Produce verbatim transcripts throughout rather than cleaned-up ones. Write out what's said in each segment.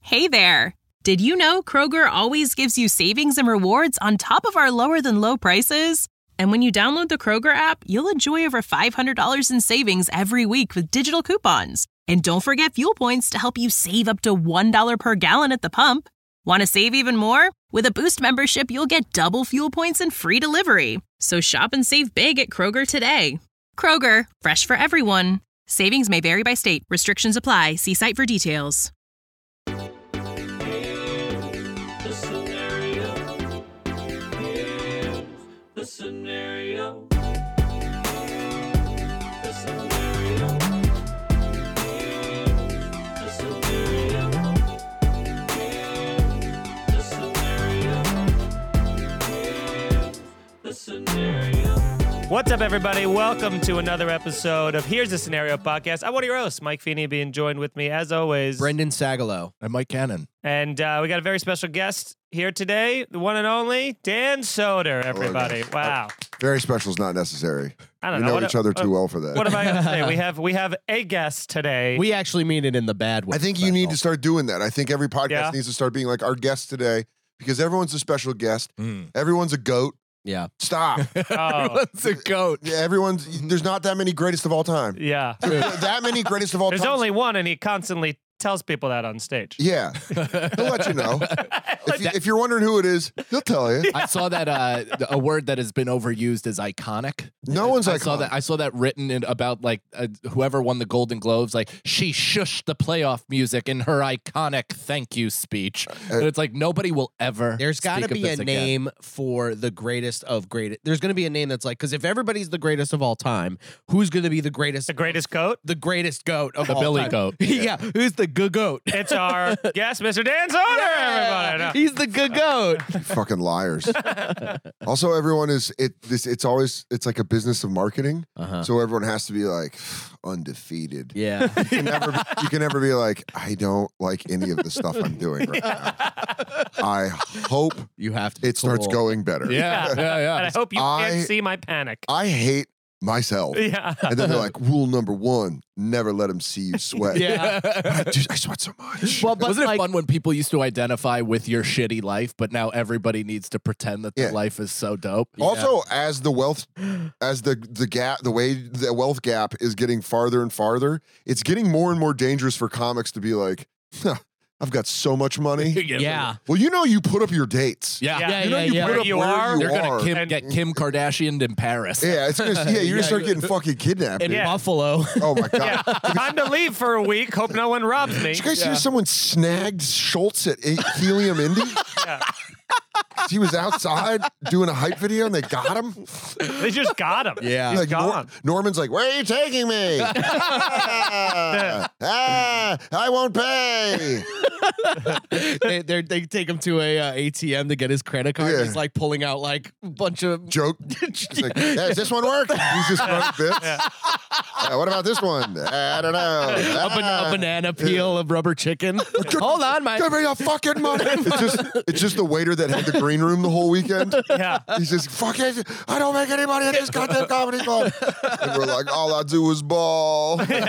Hey there! Did you know Kroger always gives you savings and rewards on top of our lower-than-low prices? And when you download the Kroger app, you'll enjoy over five hundred dollars in savings every week with digital coupons. And don't forget fuel points to help you save up to one dollar per gallon at the pump. Want to save even more? With a Boost membership, you'll get double fuel points and free delivery. So shop and save big at Kroger today. Kroger, fresh for everyone. Savings may vary by state. Restrictions apply. See site for details. The scenario. Here's the scenario. The scenario. Here's the scenario. Here's the scenario. Here's the scenario. What's up, everybody? Welcome to another episode of Here's the Scenario Podcast. I'm one of your hosts, Mike Feeney, being joined with me, as always. Brendan Sagalow. And Mike Cannon. And uh, we got a very special guest here today, the one and only Dan Soder, everybody. Hello, Wow. Very special is not necessary. I don't we know. know What each a- other too uh, well for that. What am I going to say? We have we have a guest today. We actually mean it in the bad way. I think you need to start doing that. I think every podcast Yeah. needs to start being like our guest today because everyone's a special guest. Mm. Everyone's a goat. Yeah. Stop. Oh, Everyone's a goat. Yeah, everyone's. There's not that many greatest of all time. yeah. that many greatest of all There's time. only one, and he constantly tells people that on stage. Yeah, he'll let you know. If, you, if you're wondering who it is, he'll tell you. I saw that uh, a word that has been overused is iconic. No one's I iconic. saw that. I saw that written in about like uh, whoever won the Golden Globes. Like she shushed the playoff music in her iconic thank you speech. And it's like nobody will ever. There's got to speak of be a this again. name for the greatest of great. There's going to be a name that's like, because if everybody's the greatest of all time, who's going to be the greatest? The greatest goat? the greatest goat of The all Billy time? goat. yeah, who's the good goat? It's our guest, Mister Dan Soder, everybody. No. He's the good goat. Fucking liars. Also, everyone is it. This it's always it's like a business of marketing. Uh-huh. So everyone has to be like undefeated. Yeah. You can never be, you can never be like, I don't like any of the stuff I'm doing right now. I hope You have to. be it starts cool. going better. Yeah, yeah, yeah. And I hope you I- can't see my panic. I hate myself. Yeah. And then they're like, rule number one, never let them see you sweat. Yeah. I, just, I sweat so much. Well, but Wasn't like, it fun when people used to identify with your shitty life, but now everybody needs to pretend that their Yeah. life is so dope? Also, as the wealth, as the the gap, the way the wealth gap is getting farther and farther, it's getting more and more dangerous for comics to be like, huh, I've got so much money. yeah. Well, you know, you put up your dates. Yeah. Yeah, You know, yeah, you yeah. put Where up you where are, you They're are. gonna Kim, And- get Kim Kardashian in Paris. Yeah, it's gonna, yeah, you're Yeah, gonna start you- getting fucking kidnapped. In dude. Yeah. Buffalo. Oh my god! Yeah. Time to leave for a week. Hope no one robs me. Did you guys hear someone snagged Schultz at eight Helium Indy? Yeah. He was outside doing a hype video and they got him. They just got him. Yeah. He's Like Nor- gone. Norman's like, "Where are you taking me? ah, ah, I won't pay." they they're- they take him to a uh, A T M to get his credit card. Yeah. He's like pulling out like a bunch of. Joke. He's like, "Hey, does this one work?" He's just running bits. Uh, what about this one? I don't know. A, ban- Ah. a banana peel of rubber chicken. Hold on, my. Give me your fucking money. It's just, it's just the waiter that had the green room the whole weekend. Yeah. He's just, fuck it. I don't make any money at this goddamn comedy club. And we're like, all I do is ball. It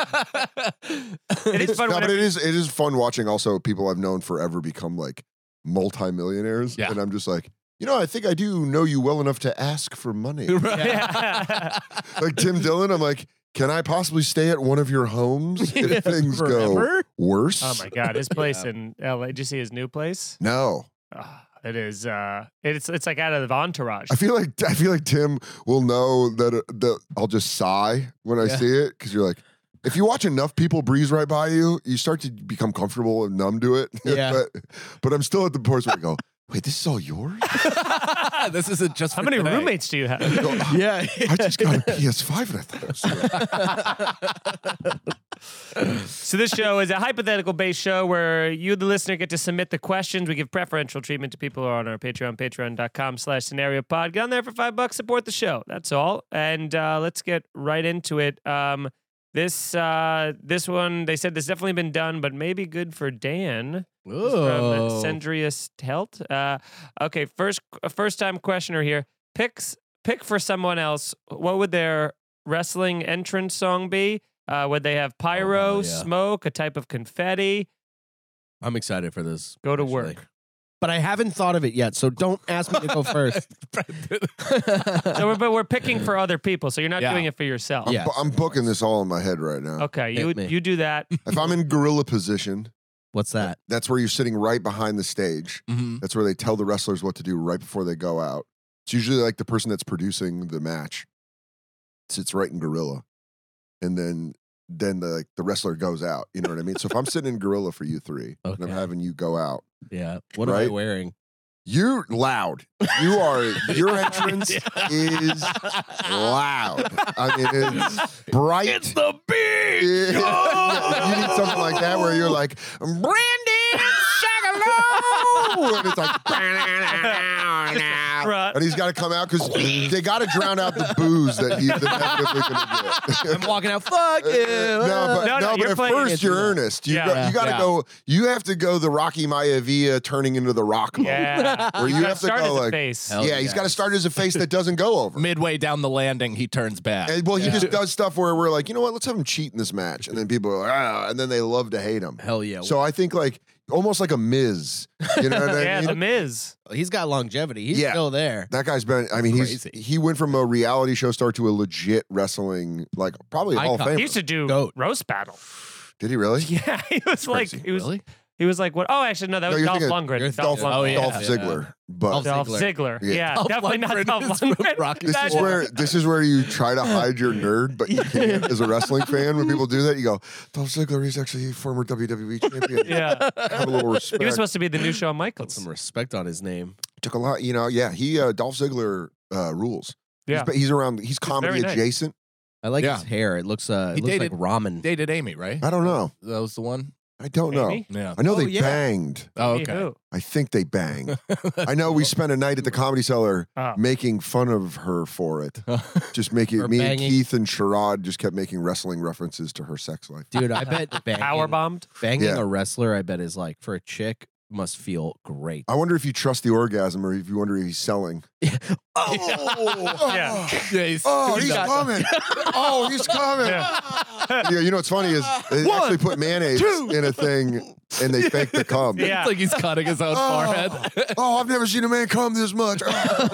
is fun No, when but it is, it is fun watching also people I've known forever become like multimillionaires. Yeah. And I'm just like, you know, I think I do know you well enough to ask for money. Yeah. Like Tim Dillon, I'm like, can I possibly stay at one of your homes if things go Forever? worse? Oh my God, his place in L A. Did you see his new place? No. Ah, it is. Uh, it's it's like out of Entourage. I feel like I feel like Tim will know that uh, that I'll just sigh when I Yeah. see it because you're like, if you watch enough people breeze right by you, you start to become comfortable and numb to it. Yeah. but but I'm still at the point where I go, wait, this is all yours? This isn't just How for many today. roommates do you have? I, go, "Oh, Yeah. I just got a P S five and I thought it was yours." So this show is a hypothetical based show where you, the listener, get to submit the questions. We give preferential treatment to people who are on our Patreon, patreon.com slash scenario pod. Get on there for five bucks, support the show. That's all. And uh, let's get right into it. Um, this uh, this one, they said this definitely been done, but maybe good for Dan. From Oh. Sendrius Helt. Uh, okay, first first time questioner here. Picks pick for someone else. What would their wrestling entrance song be? Uh, would they have pyro, Oh, yeah. smoke, a type of confetti? I'm excited for this. Go to actually. work. But I haven't thought of it yet, so don't ask me to go first. So, we're, but we're picking for other people, so you're not Yeah. doing it for yourself. Yeah. Bu- I'm booking this all in my head right now. Okay, you Hit me. you do that. If I'm in gorilla position, What's that? that's where you're sitting right behind the stage. Mhm. That's where they tell the wrestlers what to do right before they go out. It's usually like the person that's producing the match sits right in gorilla, and then then the like, the wrestler goes out. You know what I mean? So if I'm sitting in gorilla for you three, and I'm Okay. having you go out, Yeah. What am I Right? wearing? you're loud. You are your entrance is loud. I mean, it's bright. It's the big. Yeah, you need something like that where you're like Brandon Shagalow, and it's like. Right. And he's got to come out because they got to drown out the booze that he's inevitably going to get. I'm walking out. Fuck you. No, but, No, no, no, but you're at playing first against you're that. earnest. You Yeah. go, you got to Yeah. go. You have to go the Rocky Maivia turning into the Rock mode. Yeah. Where you gotta have to start go as a like, face. Hell yeah, he's yeah. got to start as a face that doesn't go over. Midway down the landing, he turns back. And, well, he just does stuff where we're like, you know what? Let's have him cheat in this match, and then people are like, ah, and then they love to hate him. Hell yeah. So I think like almost like a Miz. You know what I Yeah, mean? the Miz. He's got longevity. He's Yeah. still there. That guy's been. I mean, he's Crazy. he went from a reality show star to a legit wrestling, like probably a Hall of Icon. Famer. He used to do Goat. roast battle. Did he really? Yeah, he was like crazy. he was Really? he was like what? Oh, actually no, that No, was you're Dolph thinking- Lundgren. you're Dolph thinking- Lundgren. Oh, yeah. Dolph yeah. Ziggler, but Dolph Dolph Ziggler. Ziggler. Yeah. Yeah, Dolph definitely not Lundgren Dolph is Lundgren. Rocky. this is That- where this is where you try to hide your nerd, but you can't as a wrestling fan. When people do that, you go, Dolph Ziggler, he's actually a former W W E champion. Yeah, Have a little respect. he was supposed to be the new Shawn Put Michaels. some respect on his name. Took a lot, you know. Yeah, he uh, Dolph Ziggler uh, rules. Yeah, he's, he's around. He's comedy very nice. adjacent. I like Yeah. his hair. It looks uh, He it looks dated- like ramen. Dated Amy, right? I don't know. That was the one. I don't know. Amy? Yeah. I know Oh, they yeah. banged. Oh, Me okay. who? I think they banged. I know we spent a night at the Comedy Cellar Oh. making fun of her for it. Just making For me and banging? Keith and Sherrod just kept making wrestling references to her sex life. Dude, I bet banging, Power bombed. banging Yeah. a wrestler, I bet is like for a chick must feel great. I wonder if you trust the orgasm or if you wonder if he's selling. Oh, Yeah. Yeah, he's, oh, he's not- coming. Oh, he's coming. Yeah. Yeah, you know what's funny is they One, actually put mayonnaise two. in a thing and they fake the cum. Yeah. It's like he's cutting his own Oh. forehead. Oh, I've never seen a man come this much.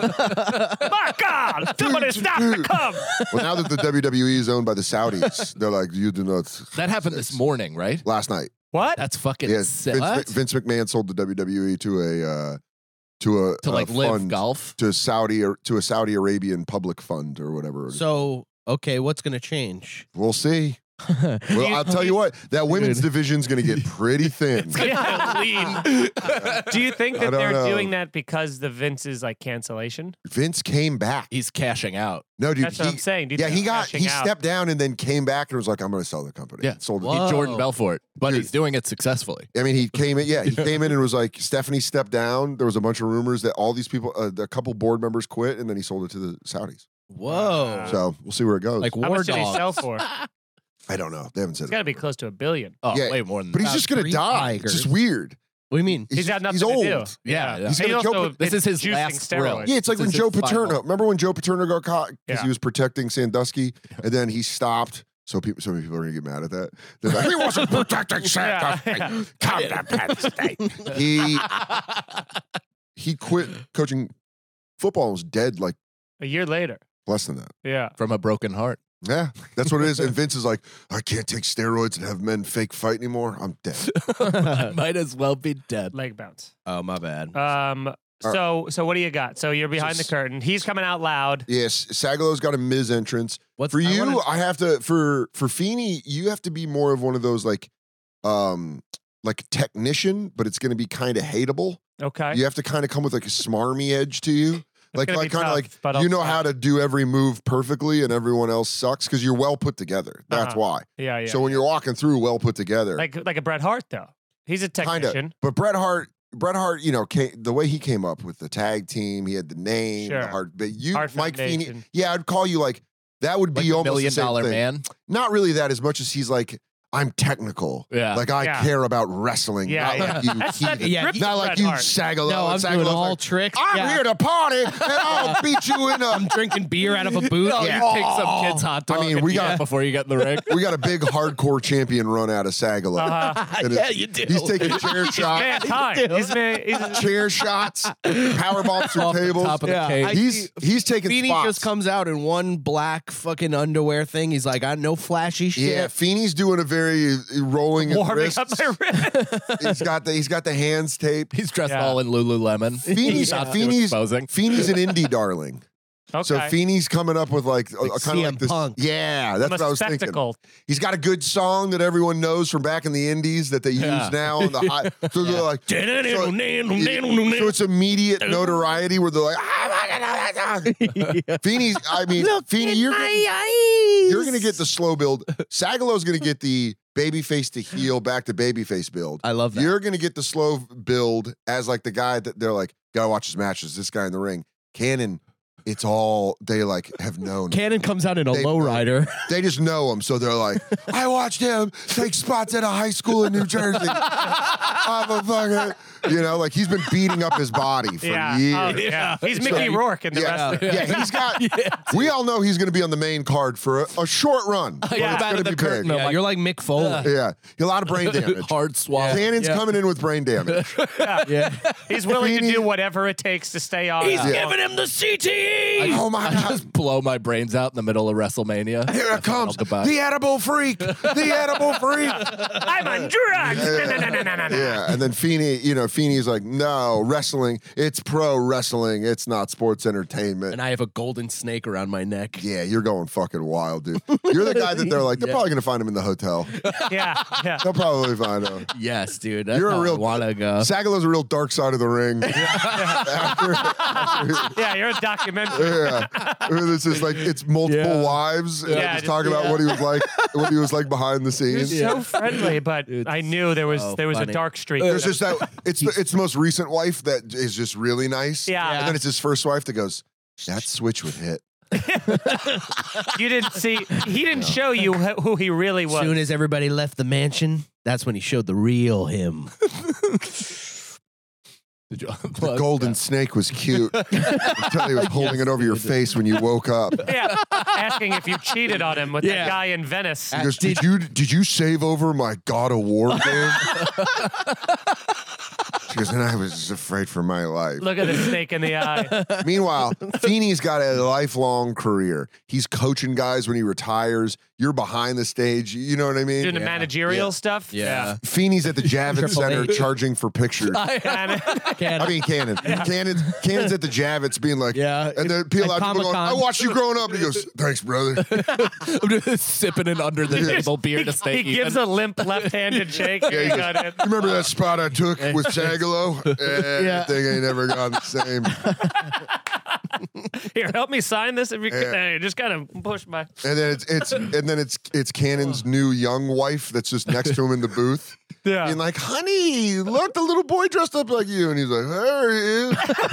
My God! Somebody stop the cum. Well, now that the W W E is owned by the Saudis, they're like, you do not. That happened this morning, right? Last night. What? That's fucking Yeah, sick. Vince, What? Vince McMahon sold the W W E to a uh, to a To a like live fund, golf. to Saudi or to a Saudi Arabian public fund or whatever. it is. So, okay, what's going to change? We'll see. Well, I'll tell you what, that women's division's going to get pretty thin. Yeah, lean. Do you think I that don't they're know. doing that because the Vince's like cancellation? Vince came back. He's cashing out. No, dude. That's he, what I'm saying. Do you yeah, think he they're got cashing he out? stepped down and then came back and was like, I'm going to sell the company. Yeah. sold it. Whoa. He Jordan Belfort, but Dude. he's doing it successfully. I mean, he came in. Yeah, he came in and was like, Stephanie stepped down. There was a bunch of rumors that all these people, uh, a couple board members quit, and then he sold it to the Saudis. Whoa. So we'll see where it goes. Like How War much did he Dogs. sell for? I don't know. They haven't said It's it. got to be close to a billion. Oh, Yeah, way more than But he's About just going to three die. It's tigers. just weird. What do you mean? He's got nothing he's to old. do. Yeah, yeah. He's And gonna also, Joe- This is his juicing last thrill. steroids. Yeah, it's like This when is Joe his final. Paterno. Remember when Joe Paterno got caught because Yeah. he was protecting Sandusky, and then he stopped. So people, so many people are gonna get mad at that. They're like, he wasn't protecting Sandusky. Yeah. Come to Penn State. He he quit coaching football and was dead like A year later. less than that. Yeah. From a broken heart. Yeah, that's what it is. And Vince is like, I can't take steroids and have men fake fight anymore. I'm dead. I might as well be dead. Leg bounce. Oh, my bad. Um. So so what do you got? So you're behind the Just- curtain. He's coming out loud. Yes, Sagalow's got a Miz entrance. What's For I you, wanna- I have to for for Feeney, you have to be more of one of those like um like technician, but it's gonna be kind of hateable. Okay. You have to kind of come with like a smarmy edge to you. Like gonna like be kind of tough, like but you I'll know try. how to do every move perfectly and everyone else sucks because you're well put together. That's Uh-huh. why. Yeah. Yeah. so when you're walking through well put together, like like a Bret Hart though. He's a kind technician. of. But Bret Hart, Bret Hart, you know, came, the way he came up with the tag team, he had the name, Sure. the Hart. But you, Hart Mike Feeney, Foundation. yeah, I'd call you like that would Like be a almost million the same dollar thing. man. Not really that as much as he's like I'm technical. Yeah. Like I Yeah. care about wrestling. Yeah, not yeah. like you. That's, heathen. that's Yeah, ripped Not like Bret you, Hart. Sagalo. No, I'm Sagalow's doing all like, tricks. I'm Yeah. here to party, and I'll beat you in I'm a. drinking beer out of a boot. No, Yeah. you take some kid's hot dog. I mean, and we eat got- it before you get in the ring. We got a big hardcore champion run out of Sagalo. Uh-huh. And Yeah, it's- you do. He's taking chair shots, Mankind. He's, man, he's chair shots, power bombs through Off the tables. top of the Yeah. cage. I He's he's taking Feeney spots. just comes out in one black fucking underwear thing. He's like, I no flashy shit. Yeah, Feeney's doing a very uh, rolling his warming wrists. up my wrist. He's got the he's got the hands taped. He's dressed Yeah. all in Lululemon. Feeney's Not too Feeney's exposing. Feeney's an indie darling. Okay. So Feeney's coming up with like, a, Like a kind C M of like this. Punk. Yeah, that's I'm what a I was thinking. spectacle. He's got a good song that everyone knows from back in the indies that they Yeah. use now on the hot. So they're like, so, so it's immediate notoriety where they're like, ah, Feeney's. I mean, Feeney, you're getting, you're gonna get the slow build. Sagalow's gonna get the babyface to heel back to babyface build. I love that. You're gonna get the slow build as like the guy that they're like, gotta watch his matches. This guy in the ring, Cannon. It's all they like have known. Cannon comes out in a They- lowrider. They just know him, so they're like, I watched him take spots at a high school in New Jersey. I'm a fucking, you know, like he's been beating up his body for Yeah. years. Oh, yeah. He's Mickey So- Rourke in the Yeah, wrestling. yeah, he's got. We all know he's going to be on the main card for a, a short run. But Yeah. it's Back going of to the be curtain, big. I'm Yeah, like, you're like Mick Foley. Yeah, a lot of brain damage. Hard swallow. Cannon's Yeah. coming in with brain damage. Yeah. He's willing to Feeney- do whatever it takes to stay on. He's uh, giving him the C T E. Oh my I god! just blow my brains out in the middle of WrestleMania. Here it comes, Goodbye. the edible freak, the edible freak. I'm on drugs. No, no, no, no, no, no, no. Yeah, and then Feeney, you know, Feeney's like, no, wrestling, it's pro wrestling, it's not sports entertainment. And I have a golden snake around my neck. Yeah, you're going fucking wild, dude. You're the guy that they're like, they're Yeah. probably gonna find him in the hotel. Yeah, yeah. They'll probably find him. Yes, dude. That's You're a how real- I wanna go. Sagalow's a real dark side of the ring. After- after- Yeah, you're a documentary. yeah, this is like it's multiple Yeah. wives. And Yeah, just just- talking about yeah. what he was like, what he was like behind the You're scenes. so friendly, but It's I knew there was so there was funny. a dark streak. There's just that it's the, it's the most recent wife that is just really nice. Yeah. and then it's his first wife that goes, that switch would hit. You didn't see. He didn't show you wh- who he really As was. soon as everybody left the mansion, that's when he showed the real him. Did you The golden snake was cute. I'm telling you, he was holding it over your face when you woke up. yeah, asking if you cheated on him with Yeah. that guy in Venice. He goes, did you did you save over my God of War game? She goes, and I was just afraid for my life. Look at the snake in the eye. Meanwhile, Feeney's got a lifelong career. He's coaching guys when he retires. You're behind the stage. You know what I mean? Doing the managerial stuff. Feeney's at the Javits Triple Center H. charging for pictures. And- Cannon. I mean, Cannon. Cannon's, Cannon's at the Javits being like, Yeah. and then people At out people going, I Comic-Con. watched you growing up. And he goes, thanks, brother. I'm just sipping it under the table beer to he, stay he gives a limp left-handed shake. Yeah, he You goes, got it. You remember that spot I took with Sagalo? Eh, Yeah. That thing ain't never gone the same. Here, help me sign this. If you Yeah. can, hey, just kind of push my. And then it's it's and then it's it's Cannon's new young wife that's just next to him in the booth. Yeah. Being like, honey, look, the little boy dressed up like you. And he's like, there he is.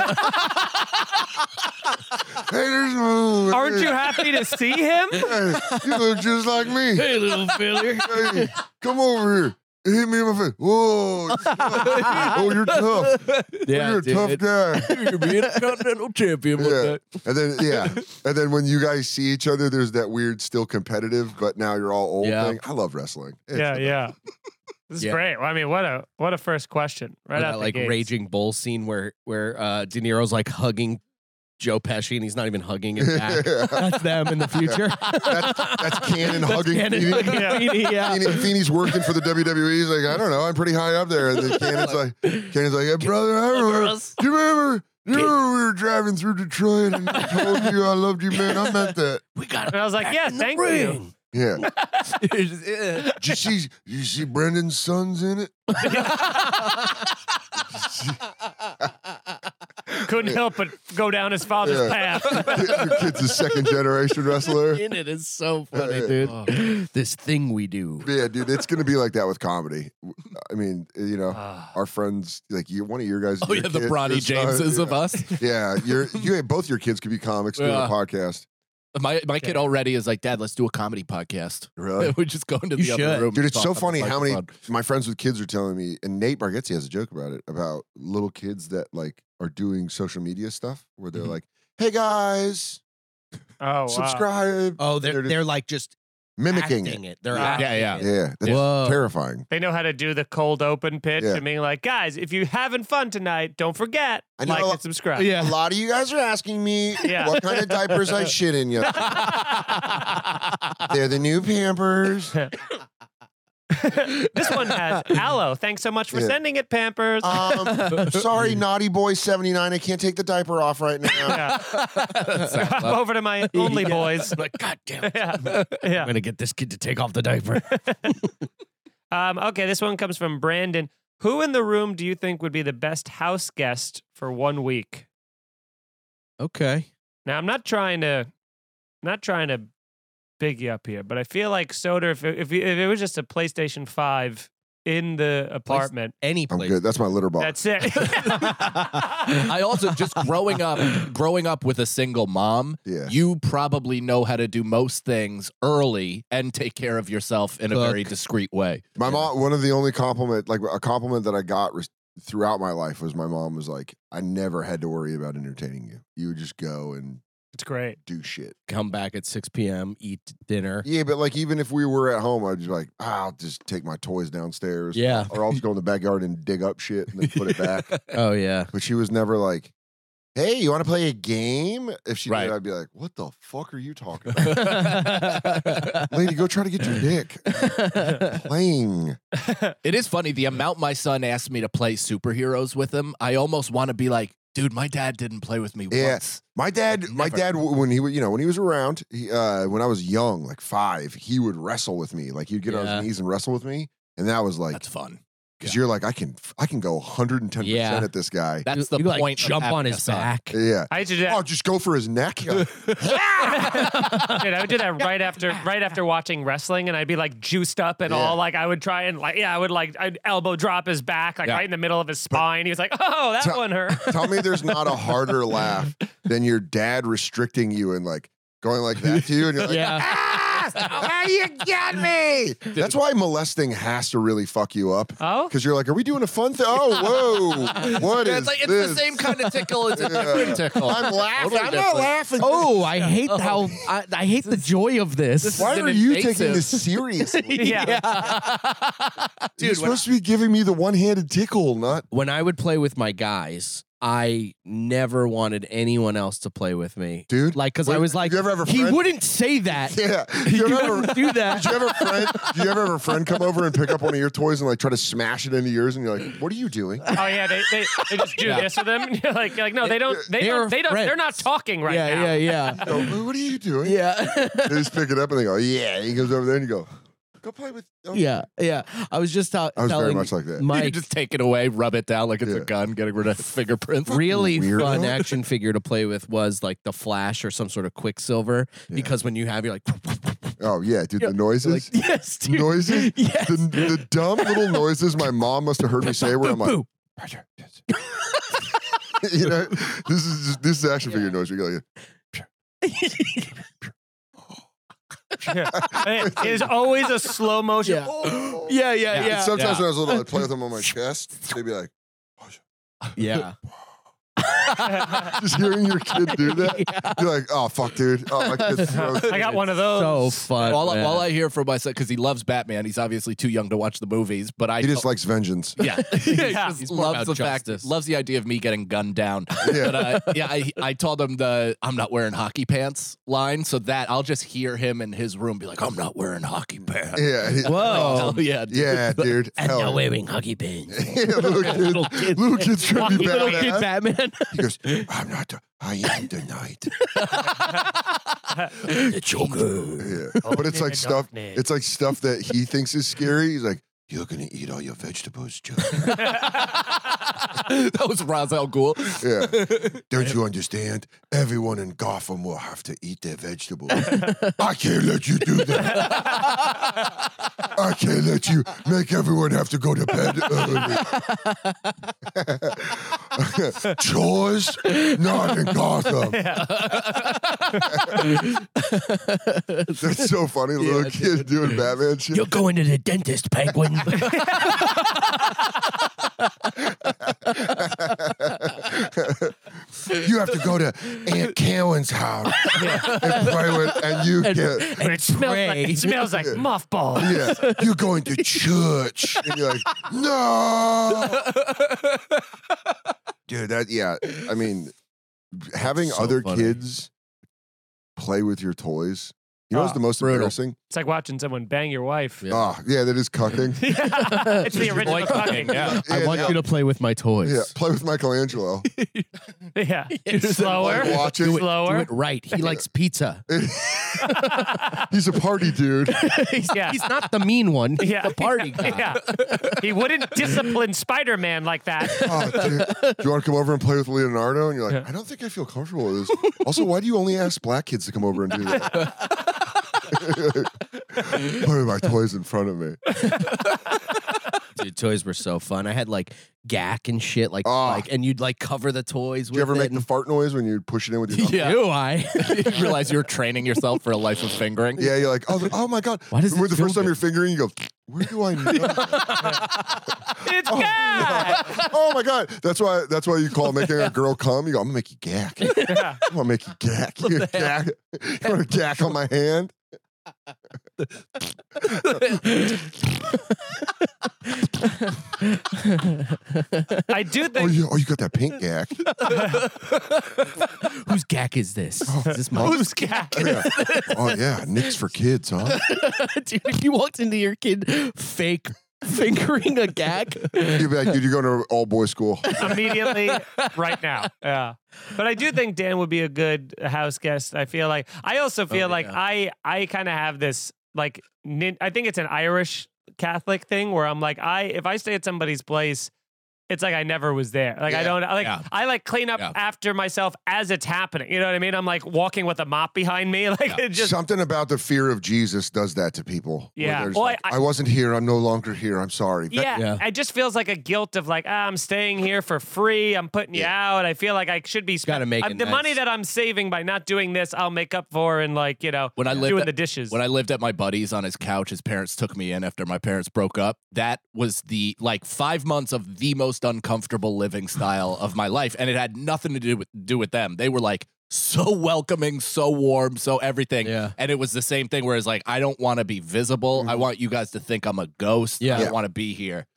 Hey, there's no. Aren't you happy to see him? Hey, you look just like me. Hey, little filler. Hey, come over here. Hit me in my face. Whoa. Oh, you're tough. Yeah, you're a tough dude. guy. You're being a continental champion with Yeah. that. And then, yeah. And then when you guys see each other, there's that weird, still competitive, but now you're all old Yeah. thing. I love wrestling. It's Yeah, the yeah. This is Yeah. great. Well, I mean, what a what a first question right Or out that the like gates. raging bull scene where where uh, De Niro's like hugging Joe Pesci and he's not even hugging him back. That's them in the future. That's, that's Cannon hugging Cannon Feeney. hugging Yeah. Feeney, yeah. Feeney, Feeney's working for the W W E. He's like, I don't know, I'm pretty high up there. And then Cannon's like, Cannon's like, hey, brother, I remember. us. Do you remember? You remember we were driving through Detroit and I told you I loved you, man. I meant that. We got And I was like, yeah, thank you. Yeah. Did you see? Did you see Brendan's sons in it? Couldn't help but go down his father's Yeah. path. Your kid's a second generation wrestler. in it is so funny, Yeah. dude. This thing we do. Yeah, dude, it's gonna be like that with comedy. I mean, you know, Ah. our friends, like you, one of your guys. Oh your yeah, the kid- Bronny your son, Jameses yeah. of us. Yeah, you're you. Both your kids could be comics doing Yeah. a podcast. My my kid already is like, Dad, let's do a comedy podcast. Really? We just go into You the other should. room. Dude, and it's talk so on the funny how many microphone. my friends with kids are telling me, and Nate Bargatze has a joke about it, about little kids that like are doing social media stuff where they're Mhm. like, hey guys, Oh, wow. subscribe. Oh, they're They're just they're like just mimicking acting it. it. They're Yeah. acting Yeah, it. Yeah, that's Whoa. terrifying. They know how to do the cold open pitch Yeah. and being like, guys, if you're having fun tonight, don't forget, I know like a- and subscribe. A lot of you guys are asking me Yeah. what kind of diapers I shit in you. They're the new Pampers. This one has aloe. Thanks so much for Yeah. sending it, Pampers. Um, sorry, naughty boy seventy-nine. I can't take the diaper off right now. yeah. That's Over to my only Yeah. boys. Like, God damn it. yeah. I'm Yeah. gonna get this kid to take off the diaper. Um, okay, this one comes from Brandon. Who in the room do you think would be the best house guest for one week? Okay. Now, I'm not trying to, not trying to big you up here, but I feel like Soder, if it, if, it- if it was just a PlayStation five in the apartment, Any I'm place. good. That's my litter box. that's it. I also just growing up, growing up with a single mom. Yeah. You probably know how to do most things early and take care of yourself in a very Cook. discreet way. My mom, one of the only compliment, like a compliment that I got res- throughout my life was my mom was like, I never had to worry about entertaining you. You would just go and It's great. do shit. Come back at six p.m., eat dinner. Yeah, but like even if we were at home, I'd be like, ah, I'll just take my toys downstairs. Yeah. Or I'll just go in the backyard and dig up shit and then put it back. Oh, yeah. But she was never like, hey, you want to play a game? If she Right. did, I'd be like, what the fuck are you talking about? Lady, go try to get your dick. Playing. It is funny the amount my son asked me to play superheroes with him. I almost want to be like, dude, my dad didn't play with me Yeah. once. My dad, my Never. dad, w- when he was, you know, when he was around, he, uh, when I was young, like five, he would wrestle with me. Like he'd get on Yeah. his knees and wrestle with me, and that was like, That's fun. because you're like, I can, I can go one hundred ten percent Yeah. at this guy. That's the you, like, point. of jump having on a his son. back. Yeah. I used to do that. Oh, just go for his neck. You're like, Dude, I would do that right after right after watching wrestling, and I'd be like juiced up and Yeah. all. Like I would try and like yeah, I would like I'd elbow drop his back like Yeah. right in the middle of his spine. He was like, "Oh, that Tell- one hurt." Tell me there's not a harder laugh than your dad restricting you and like going like that to you, and you're like, Yeah. ah, how you get me? That's why molesting has to really fuck you up. Oh, Because you're like, are we doing a fun thing? Oh, whoa. What Yeah, is it's like it's this? the same kind of tickle. It's a Yeah. different tickle. I'm laughing. Totally I'm not different. laughing. Oh, I hate how I, I hate the joy of this. Why is are an you invasive- taking this seriously? yeah. You're Dude, when supposed to be giving me the one-handed tickle, not When I would play with my guys, I never wanted anyone else to play with me. dude. Like, because I Wait, was like, you ever have a he friend- wouldn't say that. Yeah. He You ever, wouldn't do that. did you ever friend? Do you ever have a friend come over and pick up one of your toys and like try to smash it into yours? And you're like, "What are you doing?" Oh yeah, they, they, they just do Yeah. this with them. You're like, you're like no, they don't. They They're don't. They don't. They're not friends. talking right yeah, now. yeah, yeah, Go, what are you doing? yeah. They just pick it up and they go, "Yeah." He goes over there and you go, "Go play with." Oh. Yeah, yeah. I was just ta- I was very telling much like that. You Mike, just take it away, rub it down like it's Yeah. a gun, getting rid of fingerprints. really Weirdo. fun action figure to play with was like the Flash or some sort of Quicksilver, Yeah. because when you have, you're like, Oh yeah, dude, Yeah, the noises. like yes, dude. noises. Yes. The, the dumb little noises my mom must have heard me say where I'm like, Boo. you know, this is just, this is action figure noise. You go like, Yeah. It is always a slow motion. Yeah. oh. Yeah, yeah, And yeah. sometimes Yeah. when I was little, I'd play with them on my chest. They'd be like, Yeah. just hearing your kid do that, you're like, oh fuck, dude. Oh, my kid's throat. I got one of those. So fun. All, I- man. all I hear from my son, because he loves Batman, he's obviously too young to watch the movies, but I He just likes vengeance. yeah, he Yeah. just He's more loves about the fact, justice. loves the idea of me getting gunned down. Yeah. But uh, yeah, I, I told him the I'm not wearing hockey pants line, so that I'll just hear him in his room be like, I'm not wearing hockey pants. Yeah. he- Whoa. Hell yeah, dude. Yeah, dude. And Hell now yeah. wearing hockey pants. Yeah, little kid, Little kid. little kid's trying to be Little kid badass. Batman. He goes, I'm not. The, I am the knight. the Joker. Yeah. But it's like Darkness. stuff. It's like stuff that he thinks is scary. He's like, you're gonna eat all your vegetables, Joe. That was Ra's al Ghul. Yeah. Don't you understand? Everyone in Gotham will have to eat their vegetables. I can't let you do that. I can't let you make everyone have to go to bed early. Chores? Not in Gotham. That's so funny. Little Yeah, kid doing Batman shit. You're going to the dentist, Penguin. You have to go to Aunt Carolyn's house and play with, and you get. But it smells like, pray. it smells like mothballs. Yeah, you're going to church, and you're like, no, dude. That yeah. I mean, having So other funny. kids play with your toys. You know what's Oh, the most brutal. embarrassing? It's like watching someone bang your wife. Yeah. Oh, yeah, that is cucking. It's the original Boy cooking, fucking. yeah. I Yeah, want yeah. you to play with my toys. Yeah, play with Michelangelo. Yeah. Yes. Slower. Like watching. Do it, Slower. do it right. He likes pizza. He's a party dude. he's, Yeah. he's not the mean one. He's Yeah. the party guy. Yeah. He wouldn't discipline Spider-Man like that. Oh, dude. Do you want to come over and play with Leonardo? And you're like, Yeah. I don't think I feel comfortable with this. Also, why do you only ask black kids to come over and do that? Play with my toys in front of me. Dude, toys were so fun. I had like G A C and shit, like, Oh. like, and you'd like cover the toys. Did you with ever it make the and- fart noise when you push it in with your thumb? Yeah. Do I? You realize you're training yourself for a life of fingering. Yeah, you're like, oh, oh my God. Why does Remember it the feel first time good? you're fingering, you go, where do I know? It's Oh, God. yeah. Oh my God. That's why that's why you call making a girl come. You go, I'm gonna make you gack. Yeah. I'm gonna make you gack. You gack. You want to gack on my hand? I do Oh, think. you, oh, you got that pink gack. Whose G A C is this? Is this my Who's God? Yeah. Oh yeah, Nick's for kids, huh? Dude, if you walked into your kid fake fingering a G A C, You'd be like, dude, you're going to all boys school. Immediately, right now. Yeah. But I do think Dan would be a good house guest. I feel like. I also feel Oh, like yeah. I I kind of have this like nin- I think it's an Irish Catholic thing where I'm like I if I stay at somebody's place. It's like I never was there. Like I Yeah. don't like Yeah. I like clean up Yeah. after myself as it's happening. You know what I mean? I'm like walking with a mop behind me. Like Yeah. it just Something about the fear of Jesus does that to people. where Yeah. there's Well, like, I- I, wasn't here. I'm no longer here. I'm sorry. That- yeah, Yeah. it just feels like a guilt of like, ah, I'm staying here for free. I'm putting you out. I feel like I should be Gotta make I'm- it the money nice. that I'm saving by not doing this. I'll make up for in like you know When I lived doing at- the dishes. When I lived at my buddy's on his couch, his parents took me in after my parents broke up. That was the like five months of the most uncomfortable living style of my life, and it had nothing to do with do with them. They were like so welcoming, so warm, so everything. Yeah. And it was the same thing. Whereas like I don't want to be visible. I Mhm. want you guys to think I'm a ghost. Yeah. I Yeah. don't want to be here.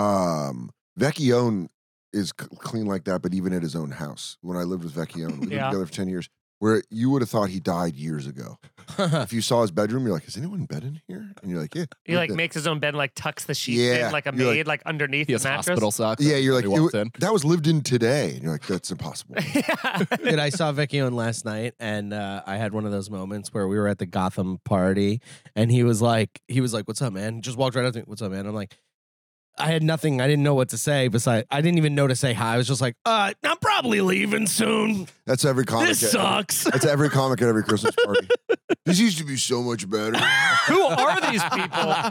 Um, Vecchione is c- clean like that, but even at his own house. When I lived with Vecchione, we lived Yeah. together for ten years, where you would have thought he died years ago. If you saw his bedroom, you're like, is anyone in bed in here? And you're like, yeah. he we're like good." makes his own bed, like tucks the sheets Yeah, in like a you're like- maid, like, underneath He the has mattress. hospital socks. Yeah, you're like, He it walks wa- in. that was lived in today. And you're like, that's impossible. Yeah. Dude, I saw Vecchione last night, and uh, I had one of those moments where we were at the Gotham party, and he was like, he was like, "What's up, man?" He just walked right up to me. "What's up, man?" I'm like, I had nothing. I didn't know what to say. Besides, I didn't even know to say hi. I was just like, "Uh, I'm probably leaving soon. That's every comic. This at- sucks." That's every comic at every Christmas party. This used to be so much better. Who are these people?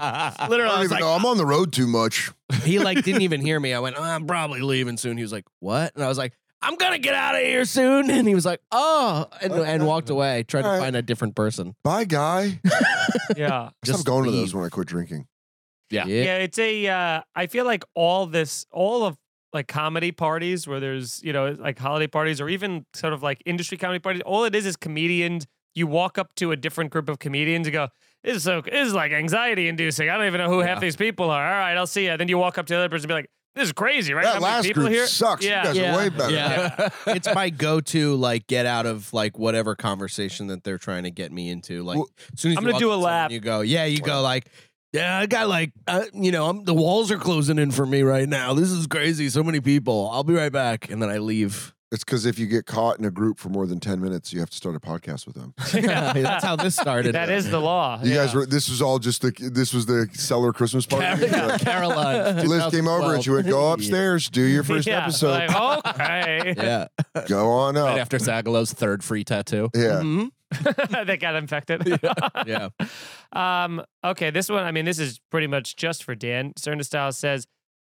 I Literally, I don't was even like, know. I'm on the road too much. he like didn't even hear me. I went, "Oh, I'm probably leaving soon." He was like, "What?" And I was like, "I'm gonna get out of here soon." And he was like, "Oh," and, and walked away. Tried to All right. find a different person. Bye, guy. Yeah. I stopped going to leave. those when I quit drinking. Yeah. Yeah, it's a. Uh, I feel like all this, all of like comedy parties where there's, you know, like holiday parties or even sort of like industry comedy parties. All it is is comedians. You walk up to a different group of comedians and go, "This is so. This is like anxiety inducing. I don't even know who half Yeah. these people are." All right, I'll see you. Then you walk up to the other person and be like, "This is crazy, right? How That many last people group here?" sucks. Yeah. You guys Yeah. are way better. Yeah. It's my go-to, like, get out of like whatever conversation that they're trying to get me into. Like, Well, as soon as I'm you gonna walk do up a to someone, lap. You go, yeah, you go like, yeah, I got like, uh, you know, I'm, the walls are closing in for me right now. This is crazy. So many people. I'll be right back, and then I leave. It's because if you get caught in a group for more than ten minutes, you have to start a podcast with them. That's how this started. That is the law. You yeah. guys were. This was all just the. This was the Cellar Christmas party. Car- Caroline. Liz came over and she went, "Go upstairs, do your first Yeah, episode, like, okay. Yeah. go on Right up." after Zagallo's third free tattoo. Yeah, Mhm. They got infected. Yeah. Um, okay, this one, I mean, this is pretty much just for Dan. Certain Style says,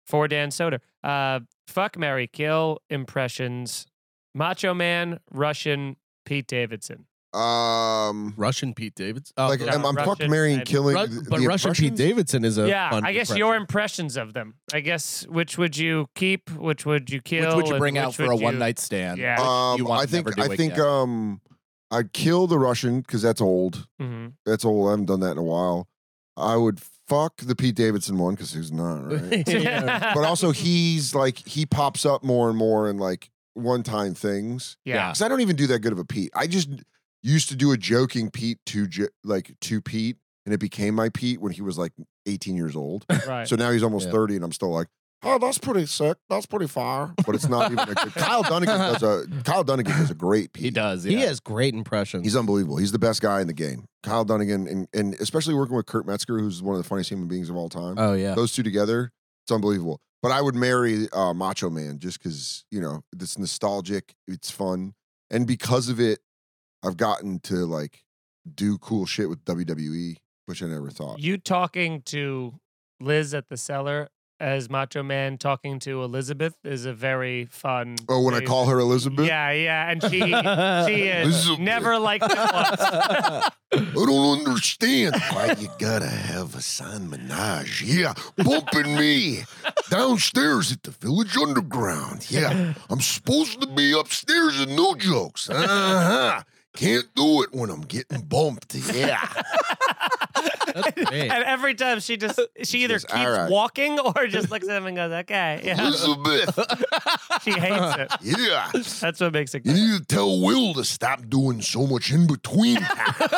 for Dan Soder. Uh, fuck, marry, kill impressions. Macho Man, Russian, Pete Davidson. Um, Russian Pete Davidson. Oh, like yeah, I'm, I'm fuck, Russian marrying, and- killing. Ru- the- but the Russian Pete impressions? Davidson is a yeah, fun I guess impression. your impressions of them. I guess which would you keep? Which would you kill? Which would you and bring out which for a would you- one night stand? Yeah. Um, You want I to think never do I think again. um, I'd kill the Russian because that's old. Mhm. That's old. I haven't done that in a while. I would fuck the Pete Davidson one because he's not right. Yeah. But also he's like he pops up more and more in like one time things. Yeah. Because I don't even do that good of a Pete. I just used to do a joking Pete to jo- like to Pete, and it became my Pete when he was like eighteen years old. Right. So now he's almost Yeah. thirty, and I'm still like, oh, that's pretty sick. That's pretty far. But it's not even a good. Kyle Dunnigan does a Kyle Dunnigan does a great Pete. He does. Yeah. He has great impressions. He's unbelievable. He's the best guy in the game. Kyle Dunnigan, and, and especially working with Kurt Metzger, who's one of the funniest human beings of all time. oh yeah. Those two together, it's unbelievable. But I would marry uh, Macho Man just because, you know, it's nostalgic, it's fun. And because of it, I've gotten to like do cool shit with W W E, which I never thought. You talking to Liz at the cellar as Macho Man talking to Elizabeth is a very fun. Oh, when I call her Elizabeth? Yeah, yeah, and she she is Elizabeth. never liked it once. I don't understand why you gotta have a San Menage. Yeah, bumping me downstairs at the Village Underground. Yeah, I'm supposed to be upstairs and no jokes. Uh-huh. Can't do it when I'm getting bumped. Yeah. Great. And every time she just she either goes, keeps "All right." walking or just looks at him and goes, "Okay." Yeah, Elizabeth. she hates it. Yeah. That's what makes it You good. need to tell Will to stop doing so much in between time.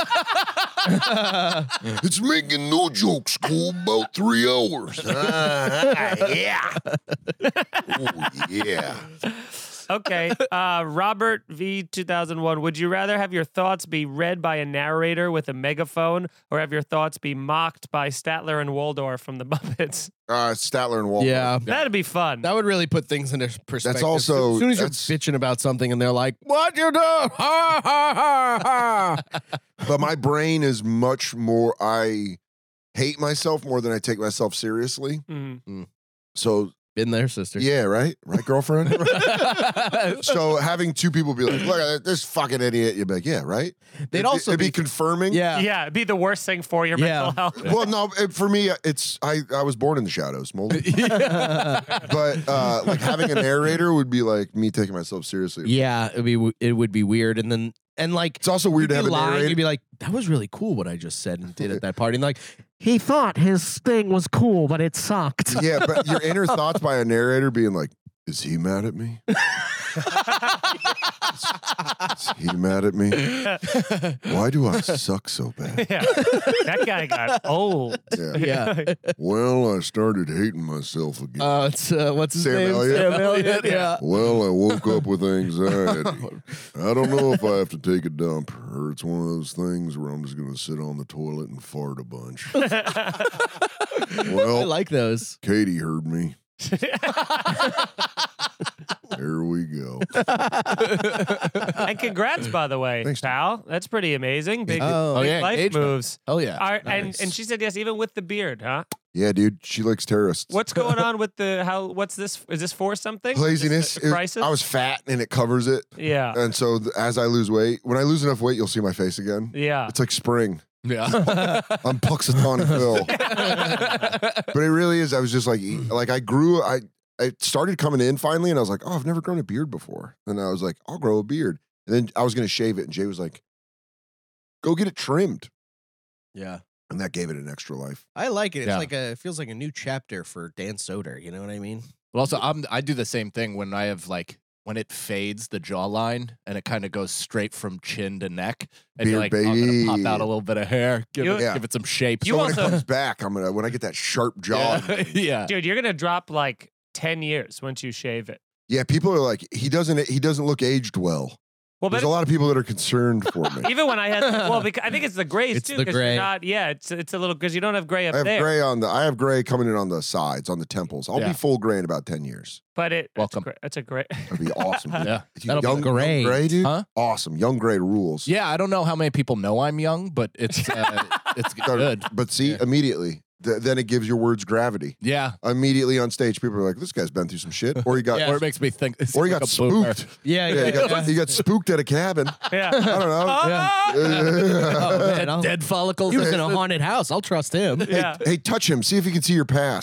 It's making no jokes go about three hours. Uh, yeah. Oh, yeah. Okay, uh, Robert V two thousand one. Would you rather have your thoughts be read by a narrator with a megaphone, or have your thoughts be mocked by Statler and Waldorf from the Muppets? Uh, Statler and Waldorf. Yeah. That'd be fun. That would really put things into perspective. also- as soon as you're that's- bitching about something and they're like, "What you do?" Ha ha ha ha. But my brain is much more, I hate myself more than I take myself seriously. Mhm. So, Been there, sister. yeah, right? Right, girlfriend? So having two people be like, look at this fucking idiot, you'd be like, yeah, right? They'd It'd also be, it'd be be- confirming. Yeah. Yeah, it'd be the worst thing for your Yeah. mental health. Well, no, it, for me, it's I, I was born in the shadows, Moldy. But uh, like having a narrator would be like me taking myself seriously. Yeah, it'd be w- it would be weird, and then and like It's also weird to you'd have be a lying, narrator. You'd be like, "That was really cool what I just said and did at that party." And like, he thought his thing was cool, but it sucked. Yeah, but your inner thoughts by a narrator being like, is he mad at me? Is he mad at me? Why do I suck so bad? Yeah, that guy got old. Yeah. Yeah. Well, I started hating myself again. Uh, it's uh, what's his Sam name? Elliott. Sam Elliott. Yeah. Well, I woke up with anxiety. I don't know if I have to take a dump or it's one of those things where I'm just going to sit on the toilet and fart a bunch. I Well, like those. Katie heard me. There we go. And congrats, by the way, Thanks, pal. That's pretty amazing. Big, Oh, big yeah, life engagement. moves. Oh yeah. Are, and Nice. and she said yes, even with the beard, huh? Yeah, dude, she likes terrorists. What's going on with the how? What's this? Is this for something? Laziness. Is this a It- crisis? I was fat and it covers it. yeah, And so th- as I lose weight, when I lose enough weight, you'll see my face again. yeah. It's like spring. Yeah. I'm Puxatawny Phil. But it really is. I was just like, e- like I grew, I, I started coming in finally and I was like, oh, I've never grown a beard before. And I was like, I'll grow a beard. And then I was going to shave it. And Jay was like, go get it trimmed. Yeah. And that gave it an extra life. I like it. It's Yeah. like a it feels like a new chapter for Dan Soder. You know what I mean? But also, I'm I do the same thing when I have like when it fades the jawline and it kind of goes straight from chin to neck, and you're like, Beard, oh, I'm gonna pop baby. out a little bit of hair, give, You- it, Yeah. give it some shape. You so when also- it comes back, I'm gonna when I get that sharp jaw. yeah. yeah. Dude, you're gonna drop like ten years once you shave it. Yeah, people are like, he doesn't he doesn't look aged well. Well, There's but a lot of people that are concerned for me. even when I had, well, because I think it's the grays It's too. the 'cause gray. You're not, yeah, it's it's a little because you don't have gray up I have there. gray on the I have gray coming in on the sides, on the temples. I'll Yeah. be full gray in about ten years. But it, Welcome. That's a great. That'd be awesome. dude. Yeah. If you- That'll be young, great. young gray, dude. Huh? Awesome. Young gray rules. Yeah, I don't know how many people know I'm young, but it's uh, it's Start- good. But see, Yeah. immediately, th- then it gives your words gravity. Yeah. Immediately on stage, people are like, "This guy's been through some shit," or he got, Yeah. Or it makes me think. or he got like a boomer. spooked. Yeah, Yeah, yeah, he got, yeah. he got spooked at a cabin. Yeah. I don't know. Ah! Oh, man, I'll- Dead follicles. he was in a haunted house. I'll trust him. Yeah. Hey, touch him. See if he can see your past.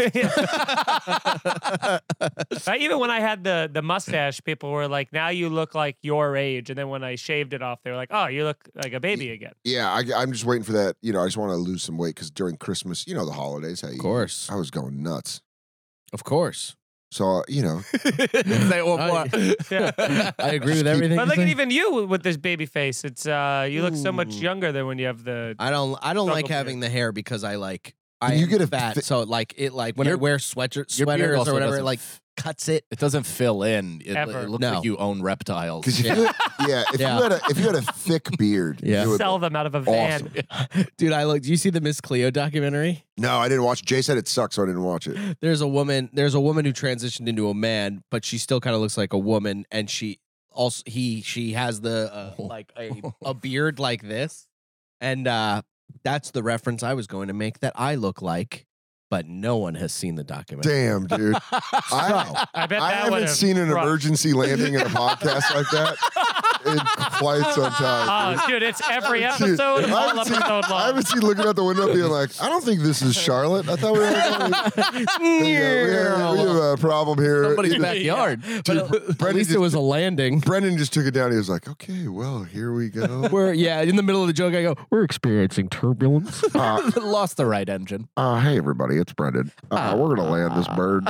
I- even when I had the the mustache, people were like, "Now you look like your age," and then when I shaved it off, they were like, "Oh, you look like a baby again." Yeah, I, I'm just waiting for that. You know, I just want to lose some weight because during Christmas, you know, the holidays, how you, Of course. I was going nuts. Of course. So, uh, you know, Say one more. Yeah. I agree with everything. But you look at say. even you with this baby face. It's uh, you look so much Ooh. younger than when you have the. I don't. I don't like Struggle having the hair because I like. I You am get a fat, thi- so like it like when I Your- wear sweater your beard sweaters also or whatever, it doesn't like f- cuts it. It doesn't fill in. It, Ever. it looks No. like you own reptiles. because if Yeah. you, had, yeah, if Yeah. you had a if you had a thick beard, Yeah. it would Sell look them out of a van. awesome. Dude, I look. Do you see the Miss Cleo documentary? No, I didn't watch. Jay said it sucks, so I didn't watch it. There's a woman. There's a woman who transitioned into a man, but she still kind of looks like a woman, and she also he she has the uh, like a a beard like this, and uh that's the reference I was going to make that I look like, but no one has seen the documentary. Damn, dude. I, I bet I that haven't would've seen an crushed. emergency landing in a podcast like that in quite some time. dude. Oh, dude, it's every Dude, episode, I all haven't seen- episode I long. haven't seen looking out the window being like, I don't think this is Charlotte. I thought we, were, we, have, we have a problem here. Somebody's You know, backyard. But at Brendan least it just- was a landing. Brendan just took it down. He was like, okay, well, here we go. Where yeah, in the middle of the joke, I go, "We're experiencing turbulence." Uh, Lost the right engine. uh, hey, everybody, it's Brendan. Uh, we're going to land this bird.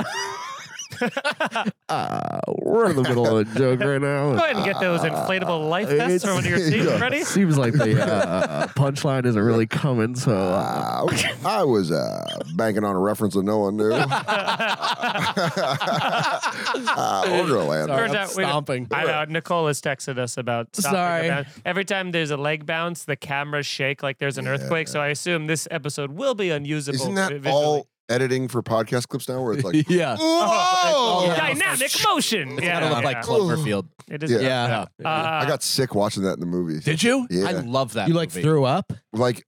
Uh, we're in the middle of a joke right now. Go ahead and get those inflatable life vests from under your seat. Yeah. Ready? Seems like the uh, punchline isn't really coming, so uh, Uh, I was uh, banking on a reference that no one knew. uh, we're going to land. Turns I'm out we- stomping. I know. Nicole has texted us about stopping Sorry. a bounce. Every time there's a leg bounce, the cameras shake like there's an earthquake. So I assume this episode will be unusable. Isn't that visually. all editing for podcast clips now where it's like, Yeah. whoa! Yeah. dynamic motion? It's yeah, gotta look yeah. like Cloverfield. It is. Yeah. yeah. Uh, I got sick watching that in the movie. Did you? Yeah. I love that. You like movie. threw up? Like,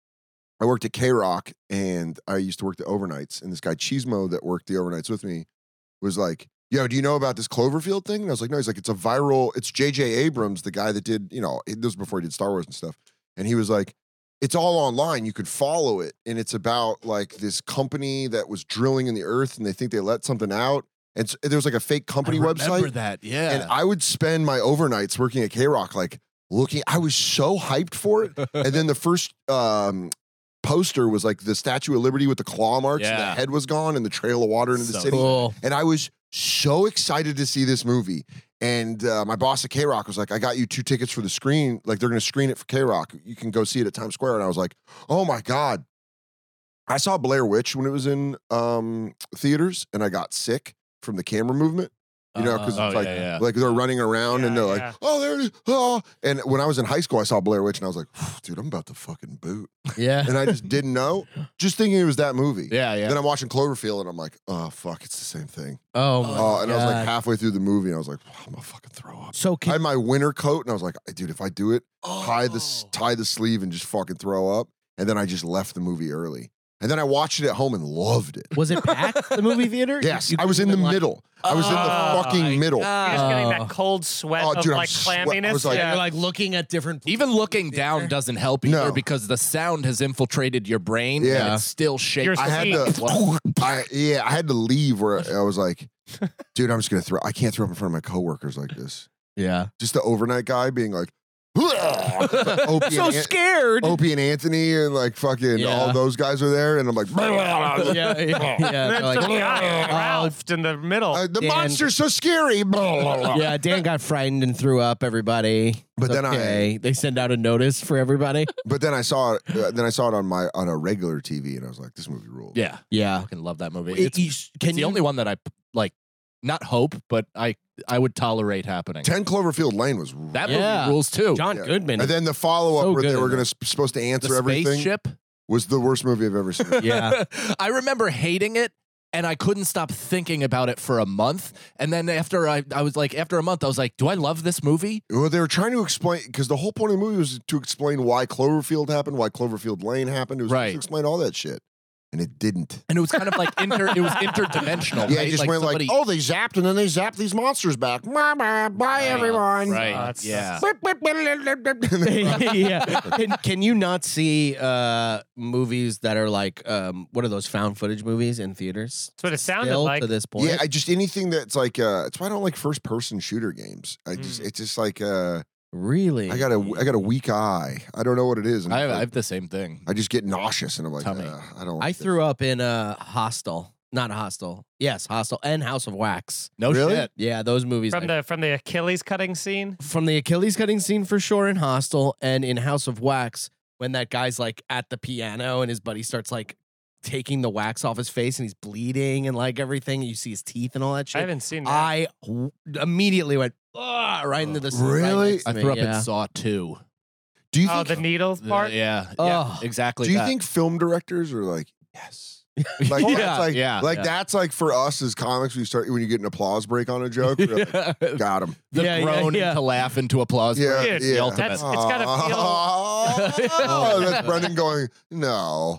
I worked at K Rock and I used to work the overnights. And this guy Cheesemo that worked the overnights with me was like, "Yo, do you know about this Cloverfield thing?" And I was like, "No." He's like, "It's a viral. It's J J Abrams, the guy that did, you know, this was before he did Star Wars and stuff." And he was like, "It's all online. You could follow it, and it's about like this company that was drilling in the earth, and they think they let something out. And so, there was like a fake company I remember website, that. Yeah. and I would spend my overnights working at K Rock, like looking. I was so hyped for it. And then the first um, poster was like the Statue of Liberty with the claw marks, and the Yeah. head was gone, and the trail of water into the So city. Cool. And I was so excited to see this movie. And uh, my boss at K Rock was like, "I got you two tickets for the screen. Like, they're going to screen it for K Rock. You can go see it at Times Square." And I was like, "Oh my God." I saw Blair Witch when it was in um, theaters, and I got sick from the camera movement. You know, because Oh, it's like, yeah, yeah. like they're running around and Yeah, they're like, yeah. "Oh, there it is." Oh. And when I was in high school, I saw Blair Witch and I was like, "Dude, I'm about to fucking boot." Yeah. And I just didn't know, just thinking it was that movie. yeah, yeah. Then I'm watching Cloverfield and I'm like, "Oh, fuck, it's the same thing." Oh, my Oh, and I was like God. halfway through the movie and I was like, "I'm gonna fucking throw up." So I can, had my winter coat and I was like, "Dude, if I do it, tie the s- Oh. tie the sleeve and just fucking throw up." And then I just left the movie early. And then I watched it at home and loved it. was it packed the movie theater? Yes, You I was in the couldn't, like- middle. I was in Oh, the my fucking middle. You're just getting Oh. that cold sweat Oh, of dude, I'm like sweat- I clamminess. was like- Yeah, yeah. you're like looking at different. Even looking down doesn't help either No. because the sound has infiltrated your brain Yeah. and it's still shaking. You're I had seeing- to, I yeah, I had to leave where I was like, "Dude, I'm just gonna throw. I can't throw up in front of my coworkers like this." Yeah. Just the overnight guy being like, Opie, So and, An- scared. Opie and Anthony and like fucking Yeah. all those guys are there, and I'm like, yeah, yeah, yeah. And They're then like, some guy, "Oh." Ralph in the middle. Uh, the Dan- monster's so scary. Yeah, Dan got frightened and threw up. Everybody, But It's then I- okay. they send out a notice for everybody. But then I saw it. Uh, then I saw it on my on a regular T V, and I was like, "This movie rules." yeah. I Yeah, fucking love that movie. It- It's, you- it's can the you- only one that I like not hope, but I I would tolerate happening. Ten Cloverfield Lane was. That Yeah. movie rules too. John Yeah. Goodman. And then the follow up So where good they in were that. gonna sp- supposed to the answer everything spaceship. was the worst movie I've ever seen. yeah, I remember hating it and I couldn't stop thinking about it for a month. And then after I, I was like, after a month, I was like, do I love this movie? Well, they were trying to explain because the whole point of the movie was to explain why Cloverfield happened, why Cloverfield Lane happened. It was Right. to explain all that shit. and it didn't. And it was kind of like inter. It was interdimensional. Yeah, right? it just like went somebody, like, oh, they zapped and then they zapped these monsters back. Bye, bye, bye everyone. Right. Oh, that's- yeah. yeah. Can, can you not see uh, movies that are like um, what are those found footage movies in theaters? That's what it sounded Still like. to this point. Yeah, I just anything that's like uh it's why I don't like first person shooter games. I just Mm. it's just like uh really. I got a I got a weak eye. I don't know what it is. and I have, like, I have the same thing. I just get nauseous and I'm like, Tummy. uh, I don't. I like it. threw up in a Hostel, not a Hostel. Yes, Hostel and House of Wax. No Really? shit. Yeah, those movies. from I- the from the Achilles cutting scene. from the Achilles cutting scene for sure in Hostel and in House of Wax when that guy's like at the piano and his buddy starts like taking the wax off his face and he's bleeding and like everything. You see his teeth and all that I shit. haven't seen that. I w- immediately went "Ugh," right into the Really? Right I next to threw me, up yeah. in Saw two. Do you oh, think? the needle part. Yeah. Yeah. Ugh. Exactly. do you that. think film directors are like yes? Like Yeah, that's like yeah, like yeah. that's like for us as comics. We start when you get an applause break on a joke. we're like, got him. the Yeah, yeah, groan yeah. to laugh into applause? Yeah, Dude, yeah. The ultimate. That's- it's gotta feel- Oh, that's Brendan going no,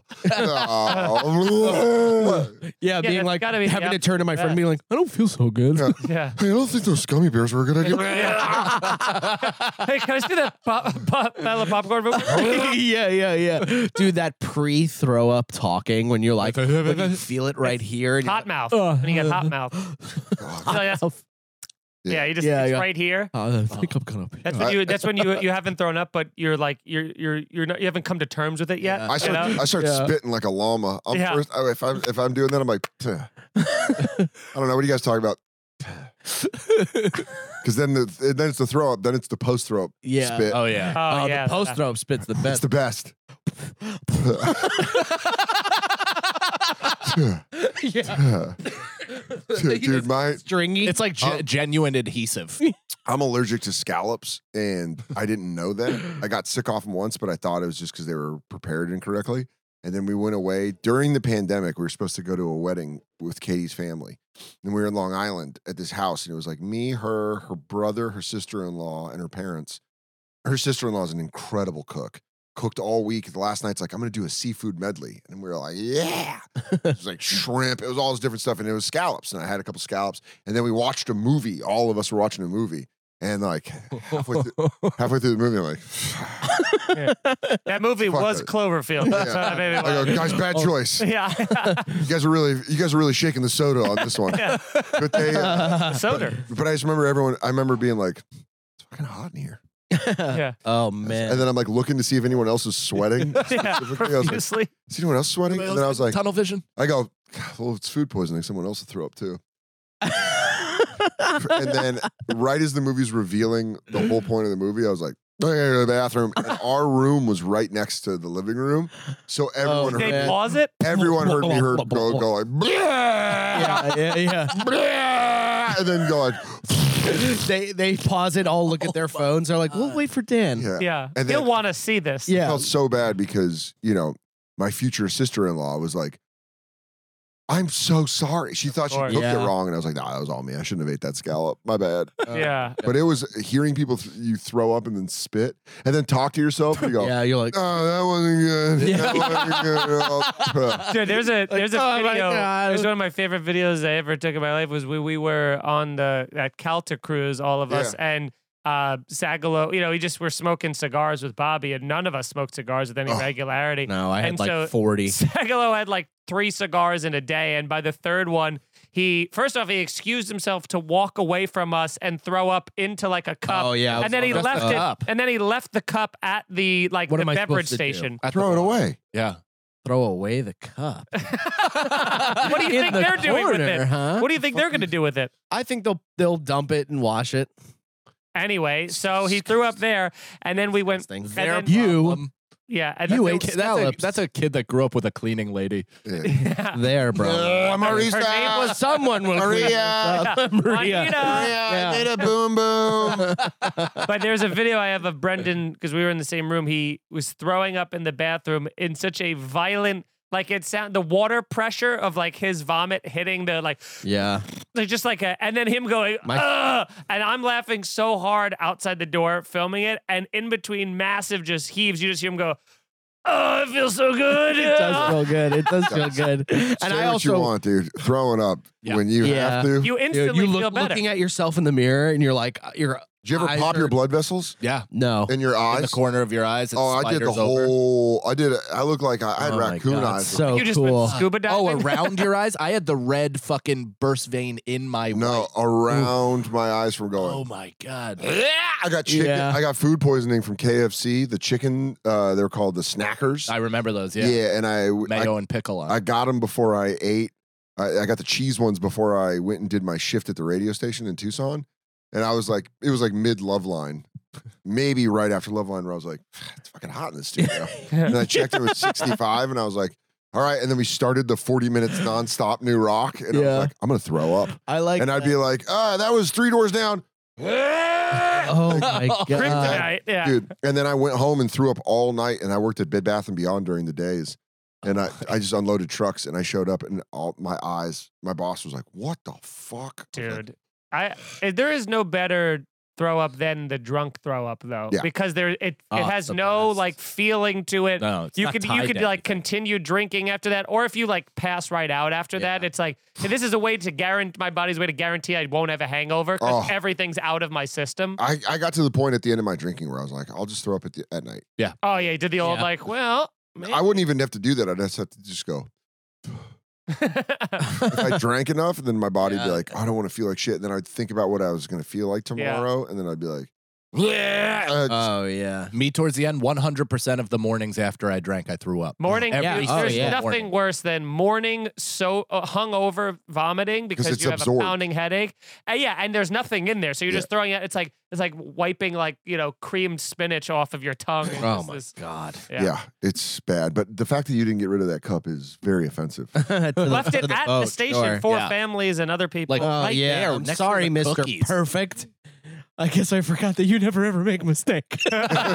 no. Yeah, Yeah, being that's like gotta be- having yeah. to turn to my friend Yeah. and being like, I don't feel so good. Yeah. Yeah. Hey, I don't think those gummy bears were a good idea. Hey, can I see that pop, pop, Battle of Popcorn movie? yeah, yeah, yeah. Dude, that pre-throw up talking when you're like, when you feel it right here. And you're Hot mouth. Uh, when you get hot mouth. God. So that's- like, yeah, you just Yeah, it's yeah. right here. "Oh, I think I'm gonna. That's when you. That's when you. You haven't thrown up, but you're like you're you're you're not. You haven't come to terms with it yet. Yeah. I you start, know? I start Yeah. spitting like a llama. I'm Yeah. first, I- if I'm if I'm doing that, I'm like, "Tuh." I don't know what are you guys talking about. Because then the then it's the throw up, then it's the post throw up Yeah. spit. Oh yeah. Oh, Oh, yeah. the post throw up spits the It's best. the best. yeah. Dude, my Stringy. It's like ge- Oh. genuine adhesive. I'm allergic to scallops, and I didn't know that. I got sick off them once, but I thought it was just because they were prepared incorrectly. And then we went away during the pandemic. We were supposed to go to a wedding with Katie's family, and we were in Long Island at this house, and it was like me, her, her brother, her sister-in-law, and her parents. Her sister-in-law is an incredible cook. Cooked all week. The last night's like, I'm going to do a seafood medley. And we were like, yeah. It was like shrimp. It was all this different stuff. And it was scallops. And I had a couple scallops. And then we watched a movie. All of us were watching a movie. And like halfway through, halfway through the movie, I'm like, That movie Fuck was it. Cloverfield. Yeah. So that made me I go, laugh. guys, bad choice. Yeah. You guys are really, you guys are really shaking the soda on this one. Yeah. But they, uh, Soda. but I just remember everyone. I remember being like, it's fucking hot in here. Yeah. Oh man. And then I'm like looking to see if anyone else is sweating. Yeah. Specifically, I was like, Profusely. is anyone else sweating? And then I was like, tunnel vision. I go, well, it's food poisoning. Someone else will throw up too. And then right as the movie's revealing the whole point of the movie, I was like, I gotta go to the bathroom. And our room was right next to the living room. So everyone Oh, They heard man. pause it. everyone heard me heard go, go like, yeah, yeah, yeah. "Bleh," and then go like, they they pause it, all look at their phones. They're like, we'll wait for Dan. yeah. Yeah. And He'll then- want to see this. I Yeah. felt so bad because, you know, my future sister-in-law was like, I'm so sorry. She thought she course. cooked Yeah. it wrong. And I was like, nah, that was all me. I shouldn't have ate that scallop. My bad. Yeah. But it was hearing people, th- you throw up and then spit and then talk to yourself and you go, Yeah, you're like, oh, that wasn't good. Yeah. That wasn't good. Oh, Dude, there's a there's a oh my video. God. There's one of my favorite videos I ever took in my life was we we were on the that Calta cruise, all of us, and uh Sagalo, you know, we just were smoking cigars with Bobby, and none of us smoked cigars with any Oh. regularity. no, I had And like so- forty. Sagalo had like three cigars in a day, and by the third one, he first off he excused himself to walk away from us and throw up into like a cup. Oh yeah, and then he Just left a it, cup. and then he left the cup at the like What the am I beverage supposed to do? station. At the throw it bar. away. Yeah. Throw away the cup. What do you In think the they're doing with corner, it? huh? What do you think they're going to do with it? I think they'll they'll dump it and wash it. Anyway, so he threw up there, and then we went. Disgusting. and Their then- you Um, yeah, and you then- ate that's, a, scallops. that's a kid that grew up with a cleaning lady. Yeah. Yeah. there, bro. Oh, Marisa. Her name was Someone will clean this Maria. up. Yeah. Maria. Juanita. Yeah, I made a boom boom. But there's a video I have of Brendan because we were in the same room. He was throwing up in the bathroom in such a violent, like it sound the water pressure of like his vomit hitting the like, Yeah. like just like a, and then him going, My- Ugh! And I'm laughing so hard outside the door filming it, and in between massive just heaves, you just hear him go. Oh, it feels so good. It does feel good. It does feel good. And Say I what also you want, dude. Throwing up Yeah. when you Yeah. have to. You Dude, instantly you feel look better. looking at yourself in the mirror and you're like, uh, you're. Did you ever eyes pop your are- blood vessels Yeah. No. in your In eyes? the corner of your eyes. It Oh, I did the spiders over. whole. I did. I look like I, I had Oh my raccoon God, eyes. so you just cool. went scuba diving. Oh, around your eyes? I had the red fucking burst vein in my no, right- around my eyes from going. Oh my god. I got chicken. Yeah. I got food poisoning from K F C. The chicken. Uh, they're called the Snackers. I remember those. yeah. Yeah. and I, Mayo I and pickle on. I got them before I ate. I, I got the cheese ones before I went and did my shift at the radio station in Tucson, and I was like, it was like mid Love Line, maybe right after Love Line, where I was like, it's fucking hot in the studio. And I checked, it was sixty-five, and I was like, all right. And then we started the forty minutes nonstop New Rock, and I Yeah. was like, I'm gonna throw up. I like. And I'd be like, ah, that was three doors down. oh my god. Kryptonite. Yeah. Dude. And then I went home and threw up all night, and I worked at Bed Bath and Beyond during the days. And I, I just unloaded trucks, and I showed up, and all my eyes, my boss was like, what the fuck? I was like, Dude, I eh, there is no better throw up than the drunk throw up though, Yeah. because there it it Oh, it's has the no best. like feeling to it. No, it's you not could you tied could to like anything. continue drinking after that, or if you like pass right out after that, it's like hey, this is a way to guarantee my body's way to guarantee I won't have a hangover because Oh. everything's out of my system. I, I got to the point at the end of my drinking where I was like, I'll just throw up at, the, at night. Oh yeah, you did the old Yeah. like, well, maybe. I wouldn't even have to do that. I'd just have to just go. If I drank enough, then my body would be Yeah. like, I don't want to feel like shit. And then I'd think about what I was going to feel like tomorrow. And then I'd be like, yeah. Uh, Oh yeah. Me towards the end, one hundred percent of the mornings after I drank, I threw up. Morning, Every Yeah. there's Oh, there's yeah. nothing morning. worse than morning so uh, hungover vomiting because it's you have absorbed. a pounding headache. Uh, yeah, and there's nothing in there, so you're Yeah. just throwing it. It's like it's like wiping like you know creamed spinach off of your tongue. It's Oh just my this- god. yeah. yeah. it's bad. But the fact that you didn't get rid of that cup is very offensive. To the- Left to it the at boat, the station sure. for Yeah. families and other people. Like, Oh right yeah. there, I'm next to sorry, the Mister cookies. Perfect. I guess I forgot that you never ever make a mistake. you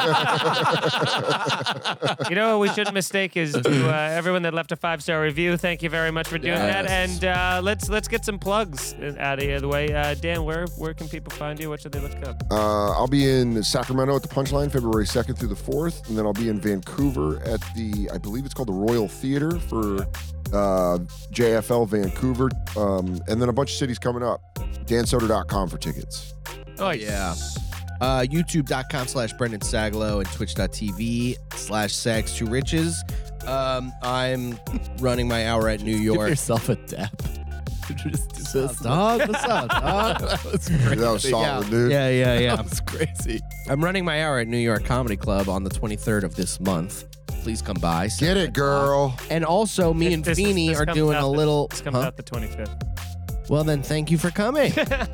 know what we shouldn't mistake is to uh, everyone that left a five star review. Thank you very much for doing that. Yes. And uh, let's let's get some plugs out of here the way. Uh, Dan, where where can people find you? What should they look up? Uh, I'll be in Sacramento at the Punchline February second through the fourth. And then I'll be in Vancouver at the, I believe it's called the Royal Theater for uh, J F L Vancouver. Um, and then a bunch of cities coming up. dan soder dot com for tickets. Oh yeah. Uh, YouTube.com slash Brendan Sagalow and Twitch.tv slash Sags to Riches. Um, I'm running my hour at New Give York. yourself a dap. Just do this. Dog, what's up, dog? that was crazy. That was solid, dude. Yeah, yeah, yeah. That was crazy. I'm running my hour at New York Comedy Club on the twenty-third of this month. Please come by. Get it, girl. And also, me This- and this- Feeney this are comes doing out a the- little. This comes Huh? out the twenty-fifth. Well, then, thank you for coming.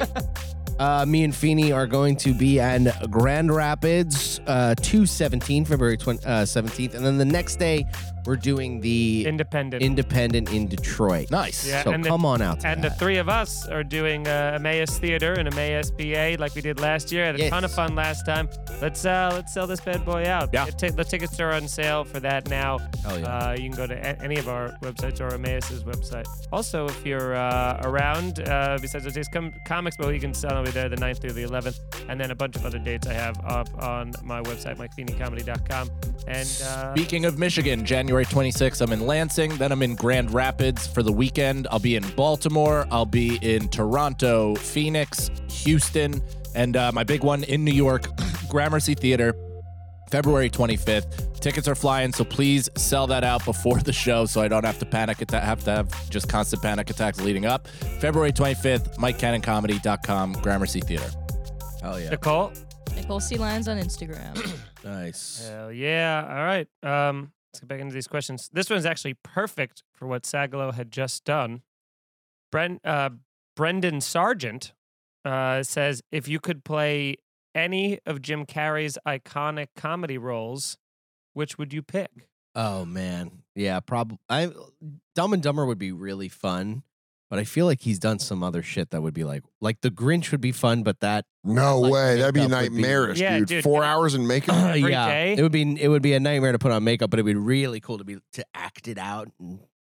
Uh, me and Feeney are going to be in Grand Rapids, uh, two seventeen, February twentieth, uh, seventeenth. And then the next day, we're doing the Independent. Independent in Detroit. Nice. Yeah, So and the- come on out to and the that. three of us are doing uh, Emmaus Theater and Emmaus P A like we did last year. Had a Yes. ton of fun last time. Let's uh, let's sell this bad boy out. Yeah. The, t- the tickets are on sale for that now. Hell yeah. Uh, you can go to a- any of our websites or Emmaus's website. Also, if you're uh, around, uh, besides those days, come Comics Bowl, you can sell over there the ninth through the eleventh, and then a bunch of other dates I have up on my website, mike feeney comedy dot com. And uh, Speaking of Michigan, January twenty-sixth, I'm in Lansing. Then I'm in Grand Rapids for the weekend. I'll be in Baltimore. I'll be in Toronto, Phoenix, Houston, and uh, my big one in New York, Gramercy Theater, February twenty-fifth. Tickets are flying, so please sell that out before the show so I don't have to panic attack, have to have just constant panic attacks leading up. February twenty-fifth, mike cannon comedy dot com, Gramercy Theater. Hell yeah. Nicole. Nicole C. Lyons on Instagram. Nice. Hell yeah. All right. Um, let's get back into these questions. This one's actually perfect for what Sagalow had just done. Bren, uh, Brendan Sargent uh, says, if you could play any of Jim Carrey's iconic comedy roles, which would you pick? Oh man, yeah, probably. I Dumb and Dumber would be really fun, but I feel like he's done some other shit that would be like, like The Grinch would be fun, but that, No Like way. That'd be makeup would be- nightmarish, Yeah, dude. dude. Four hours in makeup. Every yeah, day? it would be, it would be a nightmare to put on makeup, but it'd be really cool to be to act it out. And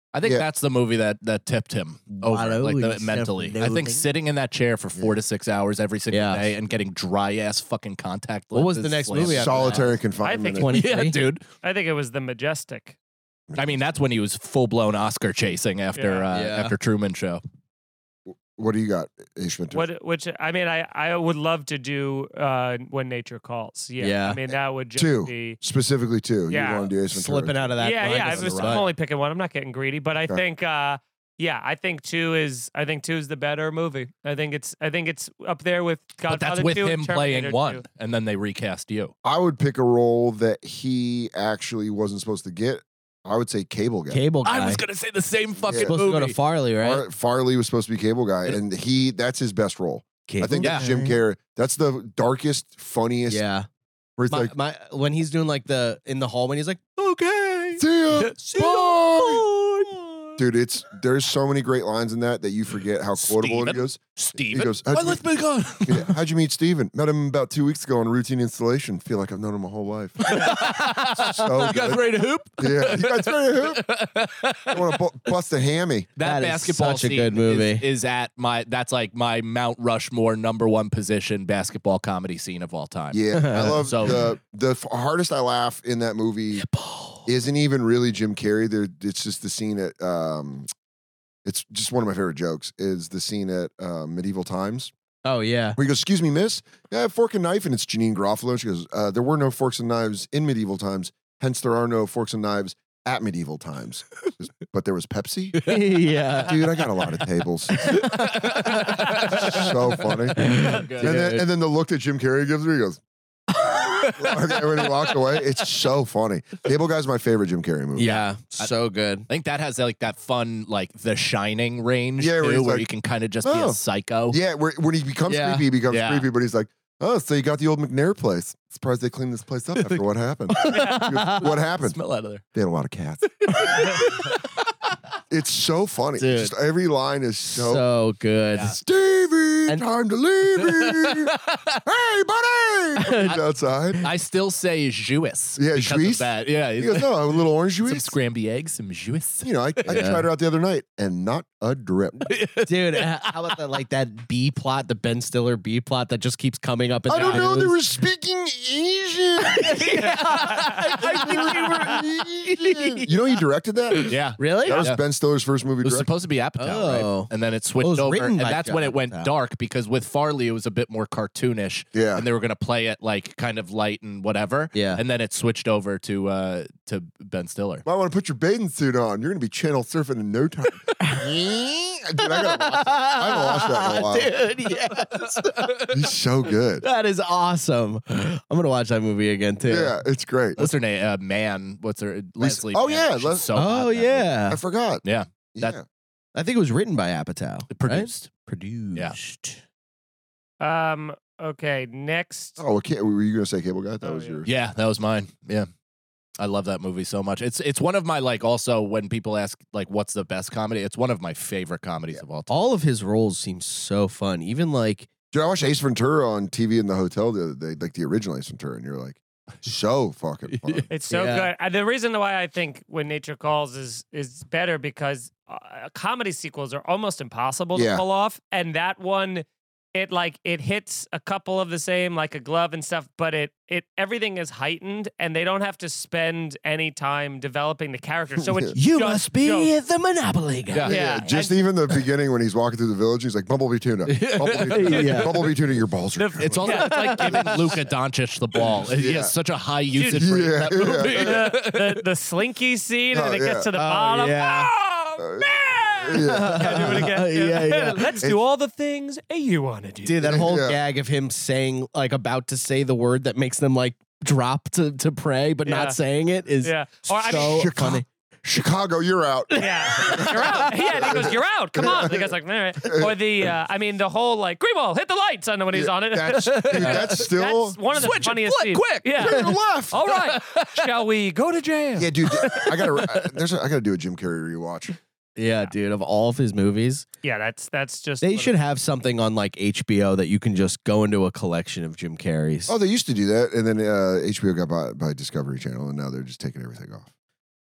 I think Yeah. that's the movie that that tipped him over, like the, Wallowing mentally. stuff I think loading. sitting in that chair for four to six hours every single Yeah. day and getting dry ass fucking contact. What was the lenses next slammed. movie after Solitary I confinement. think twenty Yeah, dude. I think it was The Majestic. I mean, that's when he was full blown Oscar chasing after Yeah. uh, Yeah. after Truman Show. What do you got, Ace Ventura? What? Which I mean, I I would love to do uh, When Nature Calls. Yeah, Yeah. I mean that would just Two. be. Specifically, two. Yeah. You want to do Ace Ventura? Slipping out of that. yeah, line yeah. I on the was, run. I'm only picking one. I'm not getting greedy, but I Okay. think, uh, yeah, I think two is. I think two is the better movie. I think it's. I think it's up there with Godfather But that's with two and him playing Terminator one, two. and then they recast you. I would pick a role that he actually wasn't supposed to get. I would say Cable Guy. Cable guy. I was gonna say the same fucking supposed movie. to go to Farley, right? Far- Farley was supposed to be Cable Guy, and he that's his best role. I think Guy. that's Jim Carrey. That's the darkest, funniest. Yeah. Where it's My, like, my when he's doing like the in the hall when he's like, okay, see ya, see bye. ya. Dude, it's there's so many great lines in that that you forget how quotable it Steven? is. Steven? He goes, Well, how'd you let's be gone. Yeah, how'd you meet Steven? Met him about two weeks ago on a routine installation. Feel like I've known him my whole life. So You guys good. ready to hoop? Yeah, you guys ready to hoop? I want to bu- bust a hammy. That, That is basketball such a scene good movie. Is, is at my that's like my Mount Rushmore number one position basketball comedy scene of all time. Yeah, I love So- the the f- hardest I laugh in that movie isn't even really Jim Carrey. There, it's just the scene at. Um, it's just one of my favorite jokes. Is the scene at uh, Medieval Times Oh yeah. where he goes, "Excuse me, miss, yeah, I have fork and knife," and it's Janine Garofalo. She goes, uh, "There were no forks and knives in medieval times, hence there are no forks and knives at medieval times." She goes, but there was Pepsi. yeah. Dude, I got a lot of tables. So funny. And then, and then the look that Jim Carrey gives her, he goes, when he walks away, it's so funny. Cable Guy's my favorite Jim Carrey movie. Yeah. So good. I think that has like that fun, like The Shining range Yeah, where too, he's where like, you can kind of just be "Oh." a psycho. Yeah, where, when he becomes Yeah. creepy, he becomes Yeah. creepy, but he's like, "Oh, so you got the old McNair place. Surprised they cleaned this place up after what happened." He goes, "What happened? Smell out of there. They had a lot of cats." It's so funny. Dude. Just every line is so, So good. Yeah. Stevie, And- time to leave. Hey, buddy! He's outside. I still say Jewess. Yeah, because of Juice? that. Yeah, He goes, "No, a little orange some juice." scrambled eggs, some Jewess. You know, I, I Yeah. tried her out the other night, and not a drip. Dude, h- how about that like that B plot, the Ben Stiller B plot that just keeps coming up in I the don't know. They news? were speaking Asian. You know, he directed that. Yeah. Really? That was Yeah. Ben Stiller's first movie. It was directed. supposed to be Apatow, Oh. right? And then it switched was over, written and by that's when it went Apatow. dark because with Farley it was a bit more cartoonish, Yeah. and they were going to play it like kind of light and whatever, Yeah. and then it switched over to uh to Ben Stiller. Might want to put your bathing suit on. You're going to be channel surfing in no time. Dude, I gotta watch that. I haven't watched that in a while. Dude, yes. He's so good. That is awesome. I'm gonna watch that movie again too. Yeah, it's great. What's her name? Uh, Man. What's her? Leslie. oh, Mann. yeah, She's Les- so hot Oh in that movie. yeah. I forgot. Yeah. Yeah. That- I think it was written by Apatow. right? Produced. Produced. Um. Okay. Next. Oh, okay. Were you going to say Cable Guy? That Oh, was yeah. yours. Yeah, that was mine. Yeah. I love that movie so much. It's it's one of my like also when people ask like what's the best comedy, it's one of my favorite comedies of all time. All of his roles seem so fun. Even like Dude, I watched Ace Ventura on T V in the hotel the other day, like the original Ace Ventura, and you're like, so fucking fun. It's so Yeah. good. And the reason why I think When Nature Calls is is better because uh, comedy sequels are almost impossible to Yeah. pull off, and that one, it like it hits a couple of the same like a glove and stuff, but it it everything is heightened, and they don't have to spend any time developing the character. So it's you just must be jokes. the Monopoly guy. Yeah. Yeah, Just and- even the beginning when he's walking through the village, he's like, Bumblebee tuna. Bumblebee tuna. Yeah. Bumblebee tuna, your balls are. The- It's also Yeah. it's like giving Luka Doncic the ball. He Yeah. has such a high usage Dude, rate in yeah, that movie. yeah. the, the the slinky scene, Oh, and it yeah. gets to the Oh, bottom. yeah. Oh, man! Yeah. Can I do it again? Yeah, yeah. Let's do all the things you want to do. Dude, that whole Yeah. gag of him saying like about to say the word that makes them like drop to, to pray but Yeah. not saying it is Yeah. Or, I so mean, Chicago, funny. Chicago, you're out. Yeah, you're out. Yeah, and he goes, "You're out. Come on." The guy's like, "All right." Or the, uh, I mean, the whole like, Greenwald, hit the lights on when he's on it. That's, dude, that's still. That's one of the Switch it, funniest flip, scenes. quick. Yeah. Turn to the left. All right. Shall we go to jail? Yeah, dude. I gotta. There's. A, I gotta do a Jim Carrey rewatch. Yeah, dude, of all of his movies, Yeah, that's that's just. they one should of- have something on like H B O that you can just go into a collection of Jim Carrey's. Oh, they used to do that, and then uh, H B O got bought by Discovery Channel, and now they're just taking everything off.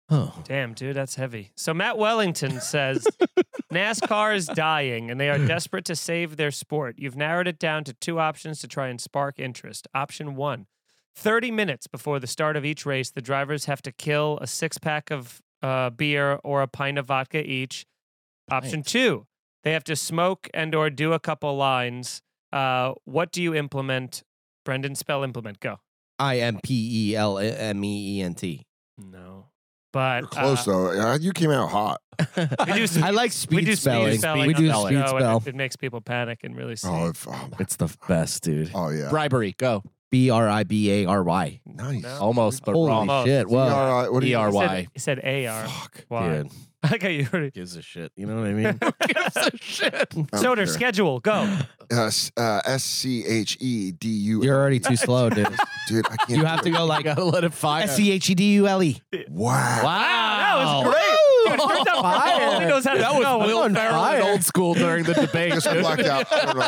Oh. Damn, dude, that's heavy. So Matt Wellington says NASCAR is dying and they are desperate to save their sport. You've narrowed it down to two options to try and spark interest. Option one, thirty minutes before the start of each race, the drivers have to kill a six pack of uh, beer or a pint of vodka each. Option two, they have to smoke and or do a couple lines. Uh, what do you implement? Brendan, spell implement. Go. I M P E L M E E N T. No. But You're close uh, though. Yeah, you came out hot. We do I like speed we do spelling. speed spelling. We on do the speed show, and spell. It, it makes people panic and really see. Oh, if, oh, my- It's the best, dude. oh yeah. Bribery, go. B R I B A R Y. Nice. No. Almost, but Holy wrong. Almost. shit! Whoa, All right. What do E you? R He said, Y. he said A R. Fuck. Why? dude, I like how you heard it. gives a shit. You know what I mean? Gives a shit. Soder, sure. schedule, go. Uh, s- uh, S C H E D U. You're already too slow, dude. Dude, I can't. You have do to it. go like Gotta let it fire. S C H E D U L E. Wow. That was great. Dude, it turns out Fire. Phil only knows how to That was spell. Will on Ferrell fire. in old school during the debate. I just blacked out. I don't know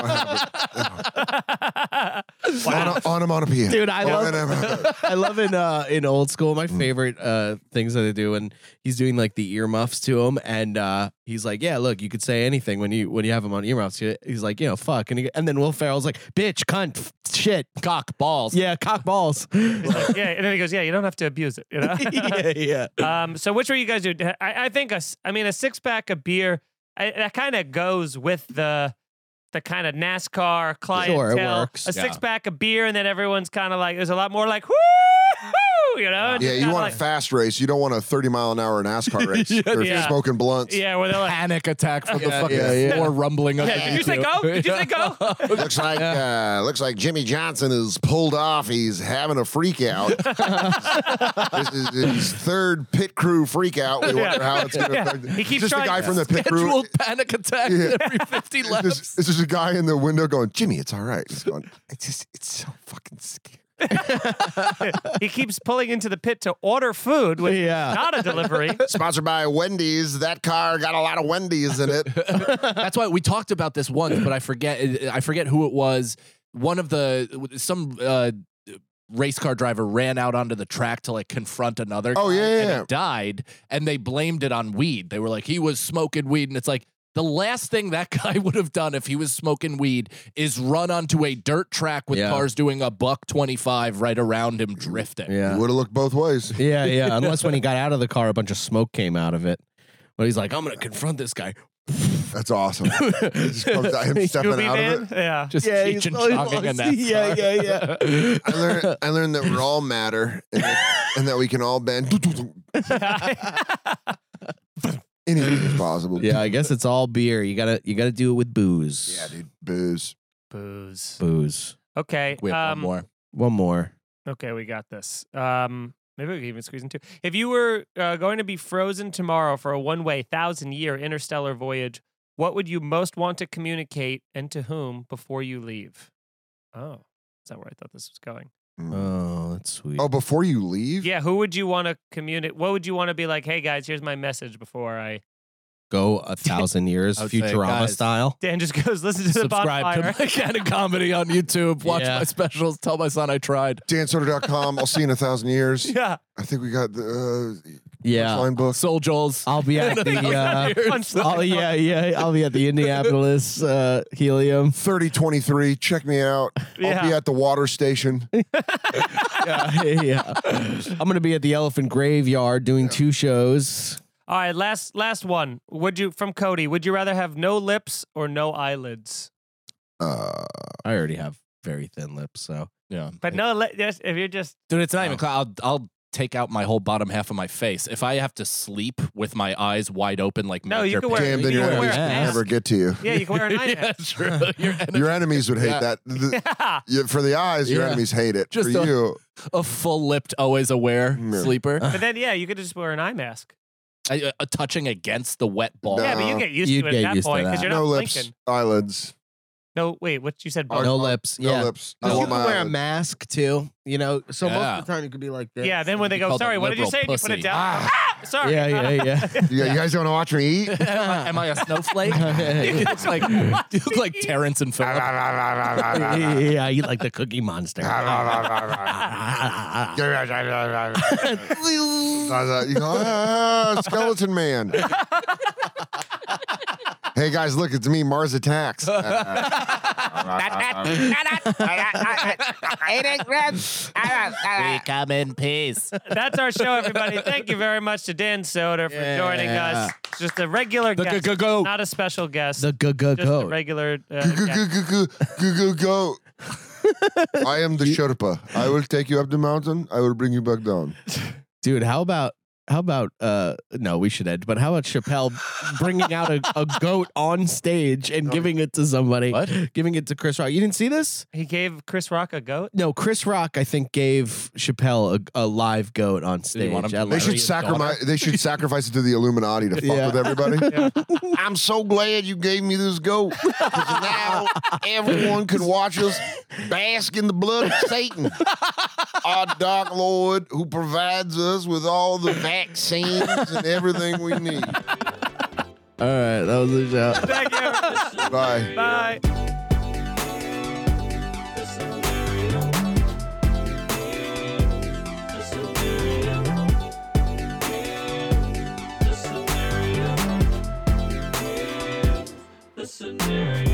what happened. Wow. Ono- Onomatopoeia. Dude, I love Onomatopoeia. I love in uh in old school. My favorite uh things that they do when he's doing like the earmuffs to him, and uh he's like, yeah, look, you could say anything when you when you have him on earmuffs. He's like, you know, fuck, and he, and then Will Ferrell's like, bitch, cunt, f- shit, Cock, balls. yeah, cock balls. He's like, yeah, and then he goes, yeah, you don't have to abuse it. You know? yeah, yeah. Um, so which one you guys do? I, I think a, s- I mean a six pack of beer. I, that kind of goes with the the kind of NASCAR clientele. Sure, it works. A Yeah. six pack of beer, and then everyone's kind of like there's a lot more like whoo, you know. Yeah, Just you kinda want like, a fast race. You don't want a thirty mile an hour NASCAR race. They're Yeah. smoking blunts. yeah, where they're like, Panic attack from the Yeah, fucking yeah, yeah. floor rumbling up. yeah, did you say go? Did you say go? Looks like uh, looks like Jimmy Johnson is pulled off. He's having a freak out. This is his third pit crew freak out. We wonder how it's going to Yeah. affect. He keeps just the trying- guy from the pit crew. Scheduled panic attack Yeah. every fifty It's laps. just, it's just a guy in the window going, Jimmy, it's all right. He's going, it's just, it's so fucking scary. He keeps pulling into the pit to order food, which Yeah. is not a delivery. Sponsored by Wendy's. That car got a lot of Wendy's in it. That's why we talked about this once, but I forget. I forget who it was. One of the some uh, race car driver ran out onto the track to like confront another. Oh, guy, yeah, yeah, and yeah. he died, and they blamed it on weed. They were like, he was smoking weed, and it's like. The last thing that guy would have done if he was smoking weed is run onto a dirt track with Yeah. cars doing a buck twenty-five right around him drifting. yeah, Would have looked both ways. yeah, yeah. Unless when he got out of the car, a bunch of smoke came out of it. But he's like, I'm gonna confront this guy. That's awesome. It just comes out, him stepping Scooby out Man, of it. yeah. Just Yeah, Cheech he's and always Chonging in lost. that Yeah, car. yeah, yeah. I learned, I learned that we're all matter and that, and that we can all bend anything is possible. Yeah, I guess it's all beer. You gotta you gotta do it with booze. Yeah, dude. Booze. Booze. Booze. Okay. We have um, one more. One more. Okay, we got this. Um, maybe we can even squeeze in two. If you were uh, going to be frozen tomorrow for a one-way, thousand-year interstellar voyage, what would you most want to communicate and to whom before you leave? Oh, is that where I thought this was going? Mm. Oh, that's sweet. Oh, before you leave? Yeah, who would you want to communicate? What would you want to be like? Hey guys, here's my message before I. Go a thousand years, I would say, Futurama guys, style. Dan just goes, listen to the Subscribe bonfire. to my kind of comedy on YouTube. Watch Yeah. my specials. Tell my son I tried. Dan Soder dot com. I'll see you in a thousand years. yeah. I think we got the uh, Yeah, line book. Soul Joel's. I'll be at the. Uh, Punchline. I'll, yeah, yeah. I'll be at the Indianapolis uh, Helium. thirty twenty-three. Check me out. I'll Yeah. be at the water station. Yeah, yeah. I'm gonna be at the Elephant Graveyard doing two shows. All right, last last one. Would you from Cody? Would you rather have no lips or no eyelids? Uh, I already have very thin lips, so Yeah. But no, li- just if you're just Dude, it's not even close. I'll, I'll take out my whole bottom half of my face. If I have to sleep with my eyes wide open like No, Major you can wear- damn, you then can your wear enemies a can mask. never get to you. yeah, you can wear an eye yeah, mask. true. Your enemy- Your enemies would hate Yeah. that. The- Yeah. yeah, for the eyes, your Yeah. enemies hate it. Just for a- you, a full-lipped, always aware Yeah. sleeper. But then yeah, you could just wear an eye mask. I, uh, touching against the wet ball. No. Yeah, but you get used You'd to it get at that used to point because that. you're no not lips, blinking. eyelids. No, wait, what you said? Our- Both. No lips. No Yeah. lips. You I want can my wear a mask too, you know. So most Yeah. of the time you could be like this. Yeah, then when they go, called a sorry, what did you liberal say? And you put it pussy. down. Ah, sorry. Yeah, yeah, yeah. Yeah, you guys want to watch me eat? Am I a snowflake? you look like you look like Terrence and Phillip. yeah, you like the Cookie Monster. You go, ah, skeleton man. Hey guys, look, it's me, Mars Attacks. We come in peace. That's our show, everybody. Thank you very much to Dan Soder for joining us. Just a regular The guest, go-go. not a special guest. The go go just a go. regular uh, Go, guest. go, go, go, go, go. I am the Sherpa. I will take you up the mountain. I will bring you back down. Dude, how about how about uh no, we should end, but how about Chappelle bringing out a, a goat on stage and giving it to somebody? What? Giving it to Chris Rock. You didn't see this? He gave Chris Rock a goat. No, Chris Rock, I think, gave Chappelle a, a live goat on he stage. want him to at They like- should his sacrifice. They should sacrifice it to the Illuminati to fuck Yeah. with everybody. I'm so glad you gave me this goat because now everyone can watch us bask in the blood of Satan, our Dark Lord, who provides us with all the vaccines and everything we need. All right, that was the show. Thank you. Bye. Bye. The scenario. The scenario. The scenario. The scenario.